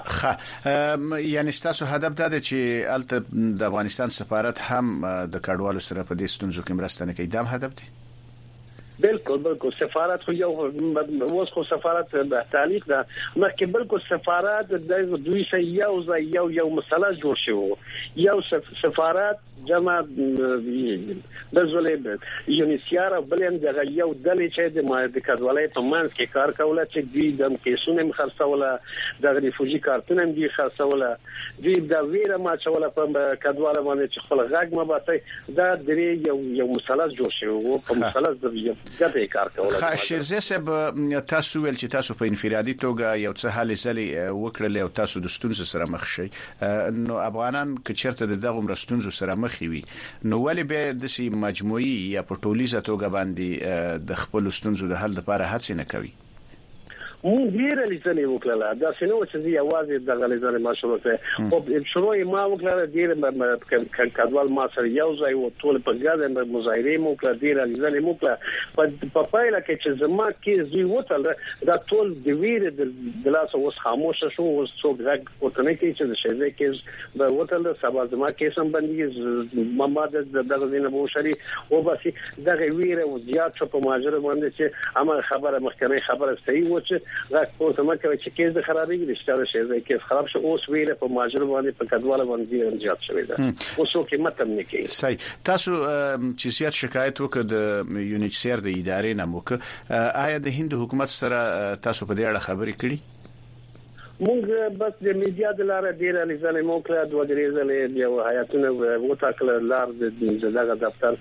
ښه یعنی تاسو هدف دا دی چې الته د افغانستان سفارت هم د کډوالو سره په دې ستونزو کې مرسته نه کوي. دا هدف دی بالکل بالکل سفارت خو یو اوس خو سفارت به تعلیق ده مخکې بالکل سفارت د دوی سره یو ځای یو یو مسله جوړ شو یو سفارت جمع د زولې یونیسیار بلم دغه یو دلې چې د ماده کډوالۍ په منځ کې کار کوله چې دوی د کیسونه مخرڅوله د ریفوجی کارتونه دی خرڅوله دوی د ویره ما چوله په کډواله باندې چې خپل غږ ما باته دا درې یو یو مسله جوړ شو په مسله د ګټه کار کوله. خا شیرزه سب تاسو ول چې تاسو په انفرادي توګه یو څه حل زلي وکړل او تاسو د ستونزو سره مخ شئ نو افغانان که چیرته دغه مرستونزو سره مخ وي نو ولې به د سي مجموعي یا په ټولیزه توګه باندې د خپل ستونزو د حل لپاره هڅه نه کوي. مون ډیر لیدنې وکړه دا څنګه چې دی आवाज د غلیظه ما شروع کړ او شروع ما وکړه ډیر کډوال ما سره یو ځای و ټول په ګاډه د مظاهره مو کړ ډیر لیدنې مو کړ په پایله کې چې زما کې زی وتل دا ټول د ویر د لاس اوس خاموش شو او څوک غږ وته نه کوي چې د شیزه کې د وتل سبا زما کې سم باندې ماما د دغه دینه بو شری او بس دغه ویر او زیات شو په ماجره باندې چې اما خبره مخکنه خبره صحیح و چې راځي په سم کې چې کیسه خرابېږي د شتاره شي چې کیسه خراب شو اوس ویله په ماجر باندې په کډواله باندې زیات شوی ده اوس کې متم نه کوي. صحیح تاسو چې زیات شکایت وکړ د یونیسیر د ادارې نه موکه آیا د هند حکومت سره تاسو په دې اړه خبرې کړې؟ مونږ بس د میډیا د لارې ډیر لیدل مو کړه دوه درې ځله یو حیاتونه وټاکل لار د دغه دفتر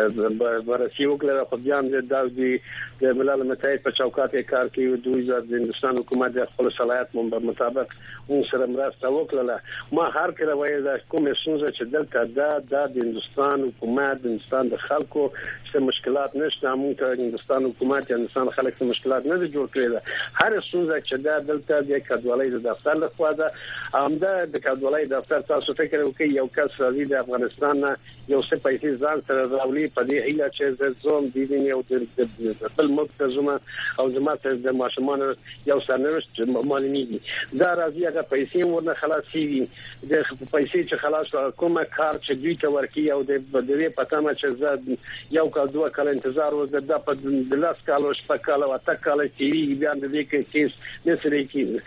بررسي وکړه خو بیا د داودي د ملل متحد په چوکاټ کې کار کوي دوی د هندستان حکومت د خپل صلاحیت مطابق اون سره مرسته وکړه. ما هر کله وایي دا کومه څنګه چې دلته د هندستان حکومت د هندستان د خلکو څه مشکلات نشته موږ ته هندستان حکومت یا هندستان خلک څه مشکلات نه جوړ کړی هر څنګه چې دا دلته د کډوالۍ د دفتر لخوا ده امدا د کډوالۍ دفتر تاسو فکر وکړئ یو کس راځي د افغانستان یو څه پیسې ځان سره راوړي ټولې په دې هیله چې زوم د دې یو د خپل مکتزمه او زماته د ماشومان یو سرنوشت معلومیږي دا راځي هغه پیسې ورنه خلاصيږي د پیسې چې خلاص کومه کار چې دوی ته ورکی او د دې پاتمه چې زه یو کال دوه کال انتظار وکړ د په د لاس کالو شپه کال او تا کال چې بیا د دې کې کیس نسري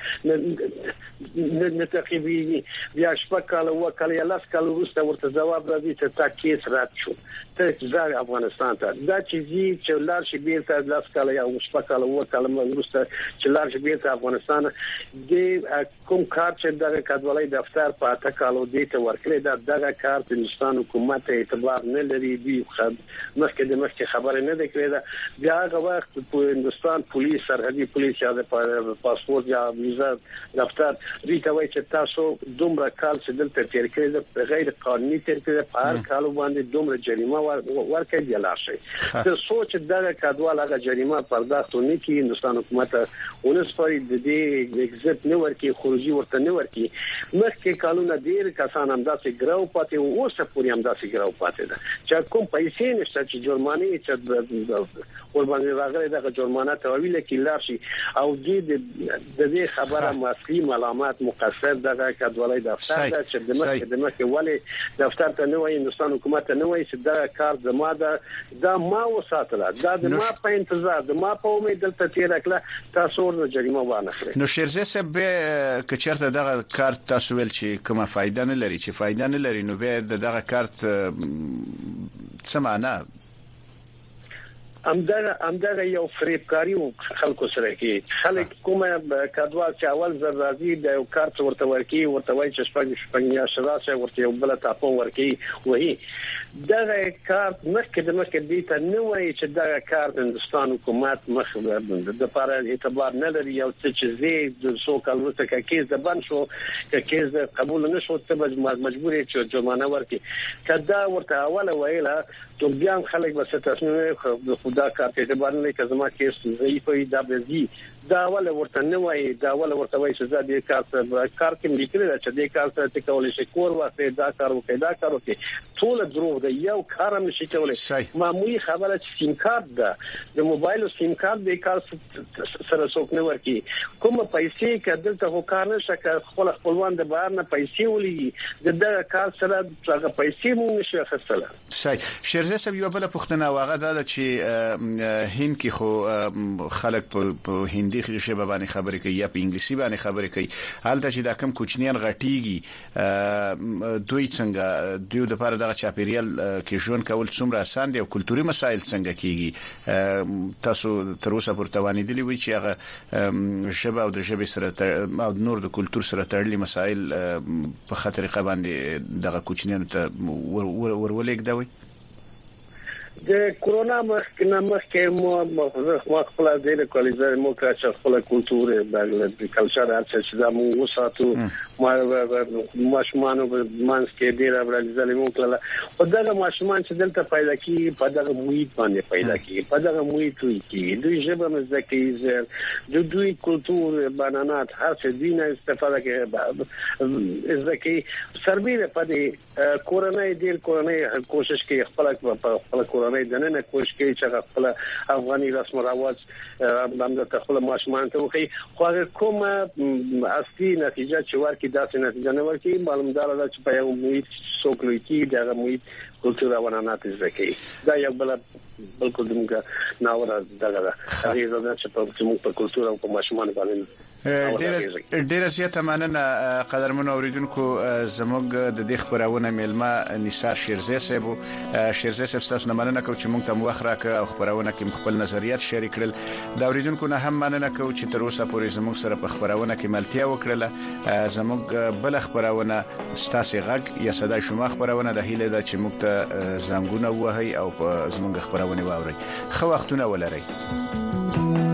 کې نه تقریبي بیا شپه کال او کال یا لاس کال ورسته ورته جواب راځي چې تا کیس رات شو ته ځای افغانستان ته دا چې چې لار شي بیرته لاس کال یا شپه کال او کال ورسته چې لار شي بیرته افغانستان د کوم کار چې د کډوالۍ دفتر په اته کالو دې ته ورکړي دا دغه کار د هندستان حکومت اعتبار نه لري دی مخکې د مخکې خبره نه ده کړې دا بیا هغه وخت په هندستان پولیس سرحدي پولیس یا د پاسپورت یا ویزا دفتر دې ته وایي چې تاسو دومره کال چې دلته تیر کړی د غیر قانوني تیر کړی په هر کال باندې دومره جریمه ورکړي دی لاشي ته سوچ دغه کډوال هغه جریمه پرداخت نه کوي هندستان حکومت ونس پرې د دې ایگزیت نه ورکړي خروجي ورته نه ورکړي مخکې کالونه ډیر کسان هم داسې ګراو پاتې او اوس پورې هم داسې ګراو پاتې ده چې کوم پیسې نشته چې جرمانه چې ورباندې راغلي دغه جرمانه تویل کې لاشي او دې د دې خبره مسلې ملامت مقصر دغه کډوالۍ دفتر ده چې د مخکې د مخکې ولی دفتر ته نه وایي هندستان حکومت نه وایي چې دا کار زما ده دا ما وساتله دا د ما په انتظار د ما په امید دلته تیر کړه تاسو ورته جریمه وانه کړئ نو شیرزه سب کچرته دغه کارت تاسو ول چې کومه فائدہ نه لري چې فائدہ نه لري نو به دغه کارت څه معنا امدغه امدغه یو فریبکاری او خلکو سره کې خلک کومه کډوال چې اول زر راځي د یو کارت ورته ورکی ورته وایي چې شپږ شپږ یا شراسه ورته یو بل تاپو ورکی وਹੀ دغه کارت مخکې د مخکې دې ته نه وایي چې دغه کارت هندستان حکومت مخ د لپاره اعتبار نه لري او چې زی د سو کال وروسته کې کیس د بن شو کې کیس د قبول نه شو ته مجبور یې چې جرمانه ورکړي کدا ورته اوله ویله ته بیا خلک به ستاسو خدا کار ته اعتبار نه کوي زما کیس ضعیف وي دا به دا ول ورته نه وایي دا ول ورته وایي چې زه دې کار کار کې لیکل چې دې کار ته کولای شي کور واسه دا کار وکړي دا کار وکړي ټول دروغ دی یو کار هم نشي کولای معمولی خبره چې سیم کارت ده د موبایل سیم کارت د کار سره څوک نه ورکی کوم پیسې کدل ته کار نشه خپل خپلوان د بهر نه پیسې ولي د دغه کار سره هغه پیسې مونږ نشي اخیستله صحیح شیرزه سب یو بل پښتنه واغه دا چې هند کې خو خلک په هندي ژبه باندې خبرې کوي یا په انګلیسي باندې خبرې کوي حالته چې دا کم کوچنیان غټيږي دوی څنګه دوی د لپاره د چاپیریال کې ژوند کول څومره آسان دي او کلتوري مسایل څنګه کیږي تاسو تر اوسه پورته وانی دي وی چې هغه ژبه او د ژبې سره او نور د کلتور سره تړلي مسایل په خطر قباندې دغه کوچنیان ته ورولېګ دوی د کورونا مخکنه مخکې مو مخ خپل د کالجر مو کاڅ خپل کلتور د کلچر چې دا مو وساتو ما ماشومان مانس کې ډیر ورځل مو کړل او دا ماشومان چې دلته پیدا کی په دغه محیط باندې پیدا کی په دغه محیط کې دوی ژبه مزکې د دوی کلتور بنانات هر څه دینه استفاده کوي زکه سربېره په دې کورونا ډیر کورونا کوشش کوي خپل خپل کورونا دنه کوشش کوي چې خپل افغاني رسم او رواج باندې خپل ماشومان ته وخی خو کوم اصلي نتیجه چې ورکی داسې نتیجه نه ورکی معلوم ده چې په یو محیط څوک لوي کی دغه محیط کلتور او ونانات زکه دا یو بل بالکل دمګه ناوره دغه هغه زده چې په موږ په کلتور او په ماشومان باندې ډیر ډیر زیاته مننه قدرمن اوریدونکو زموږ د دې خبرونه ملما نثار شیرزه صاحب شیرزه صاحب تاسو نه مننه کوم چې موږ ته موخ راکړه او خبرونه کې خپل نظریات شریک کړل دا اوریدونکو نه هم مننه کوم چې تر اوسه پورې زموږ سره په خبرونه کې ملتیا وکړه زموږ بل خبرونه ستاسو غږ یا صداي شما خبرونه د هیله د چې موږ ته زنګونه وهي او زموږ خبرونه واوري خو وختونه ولري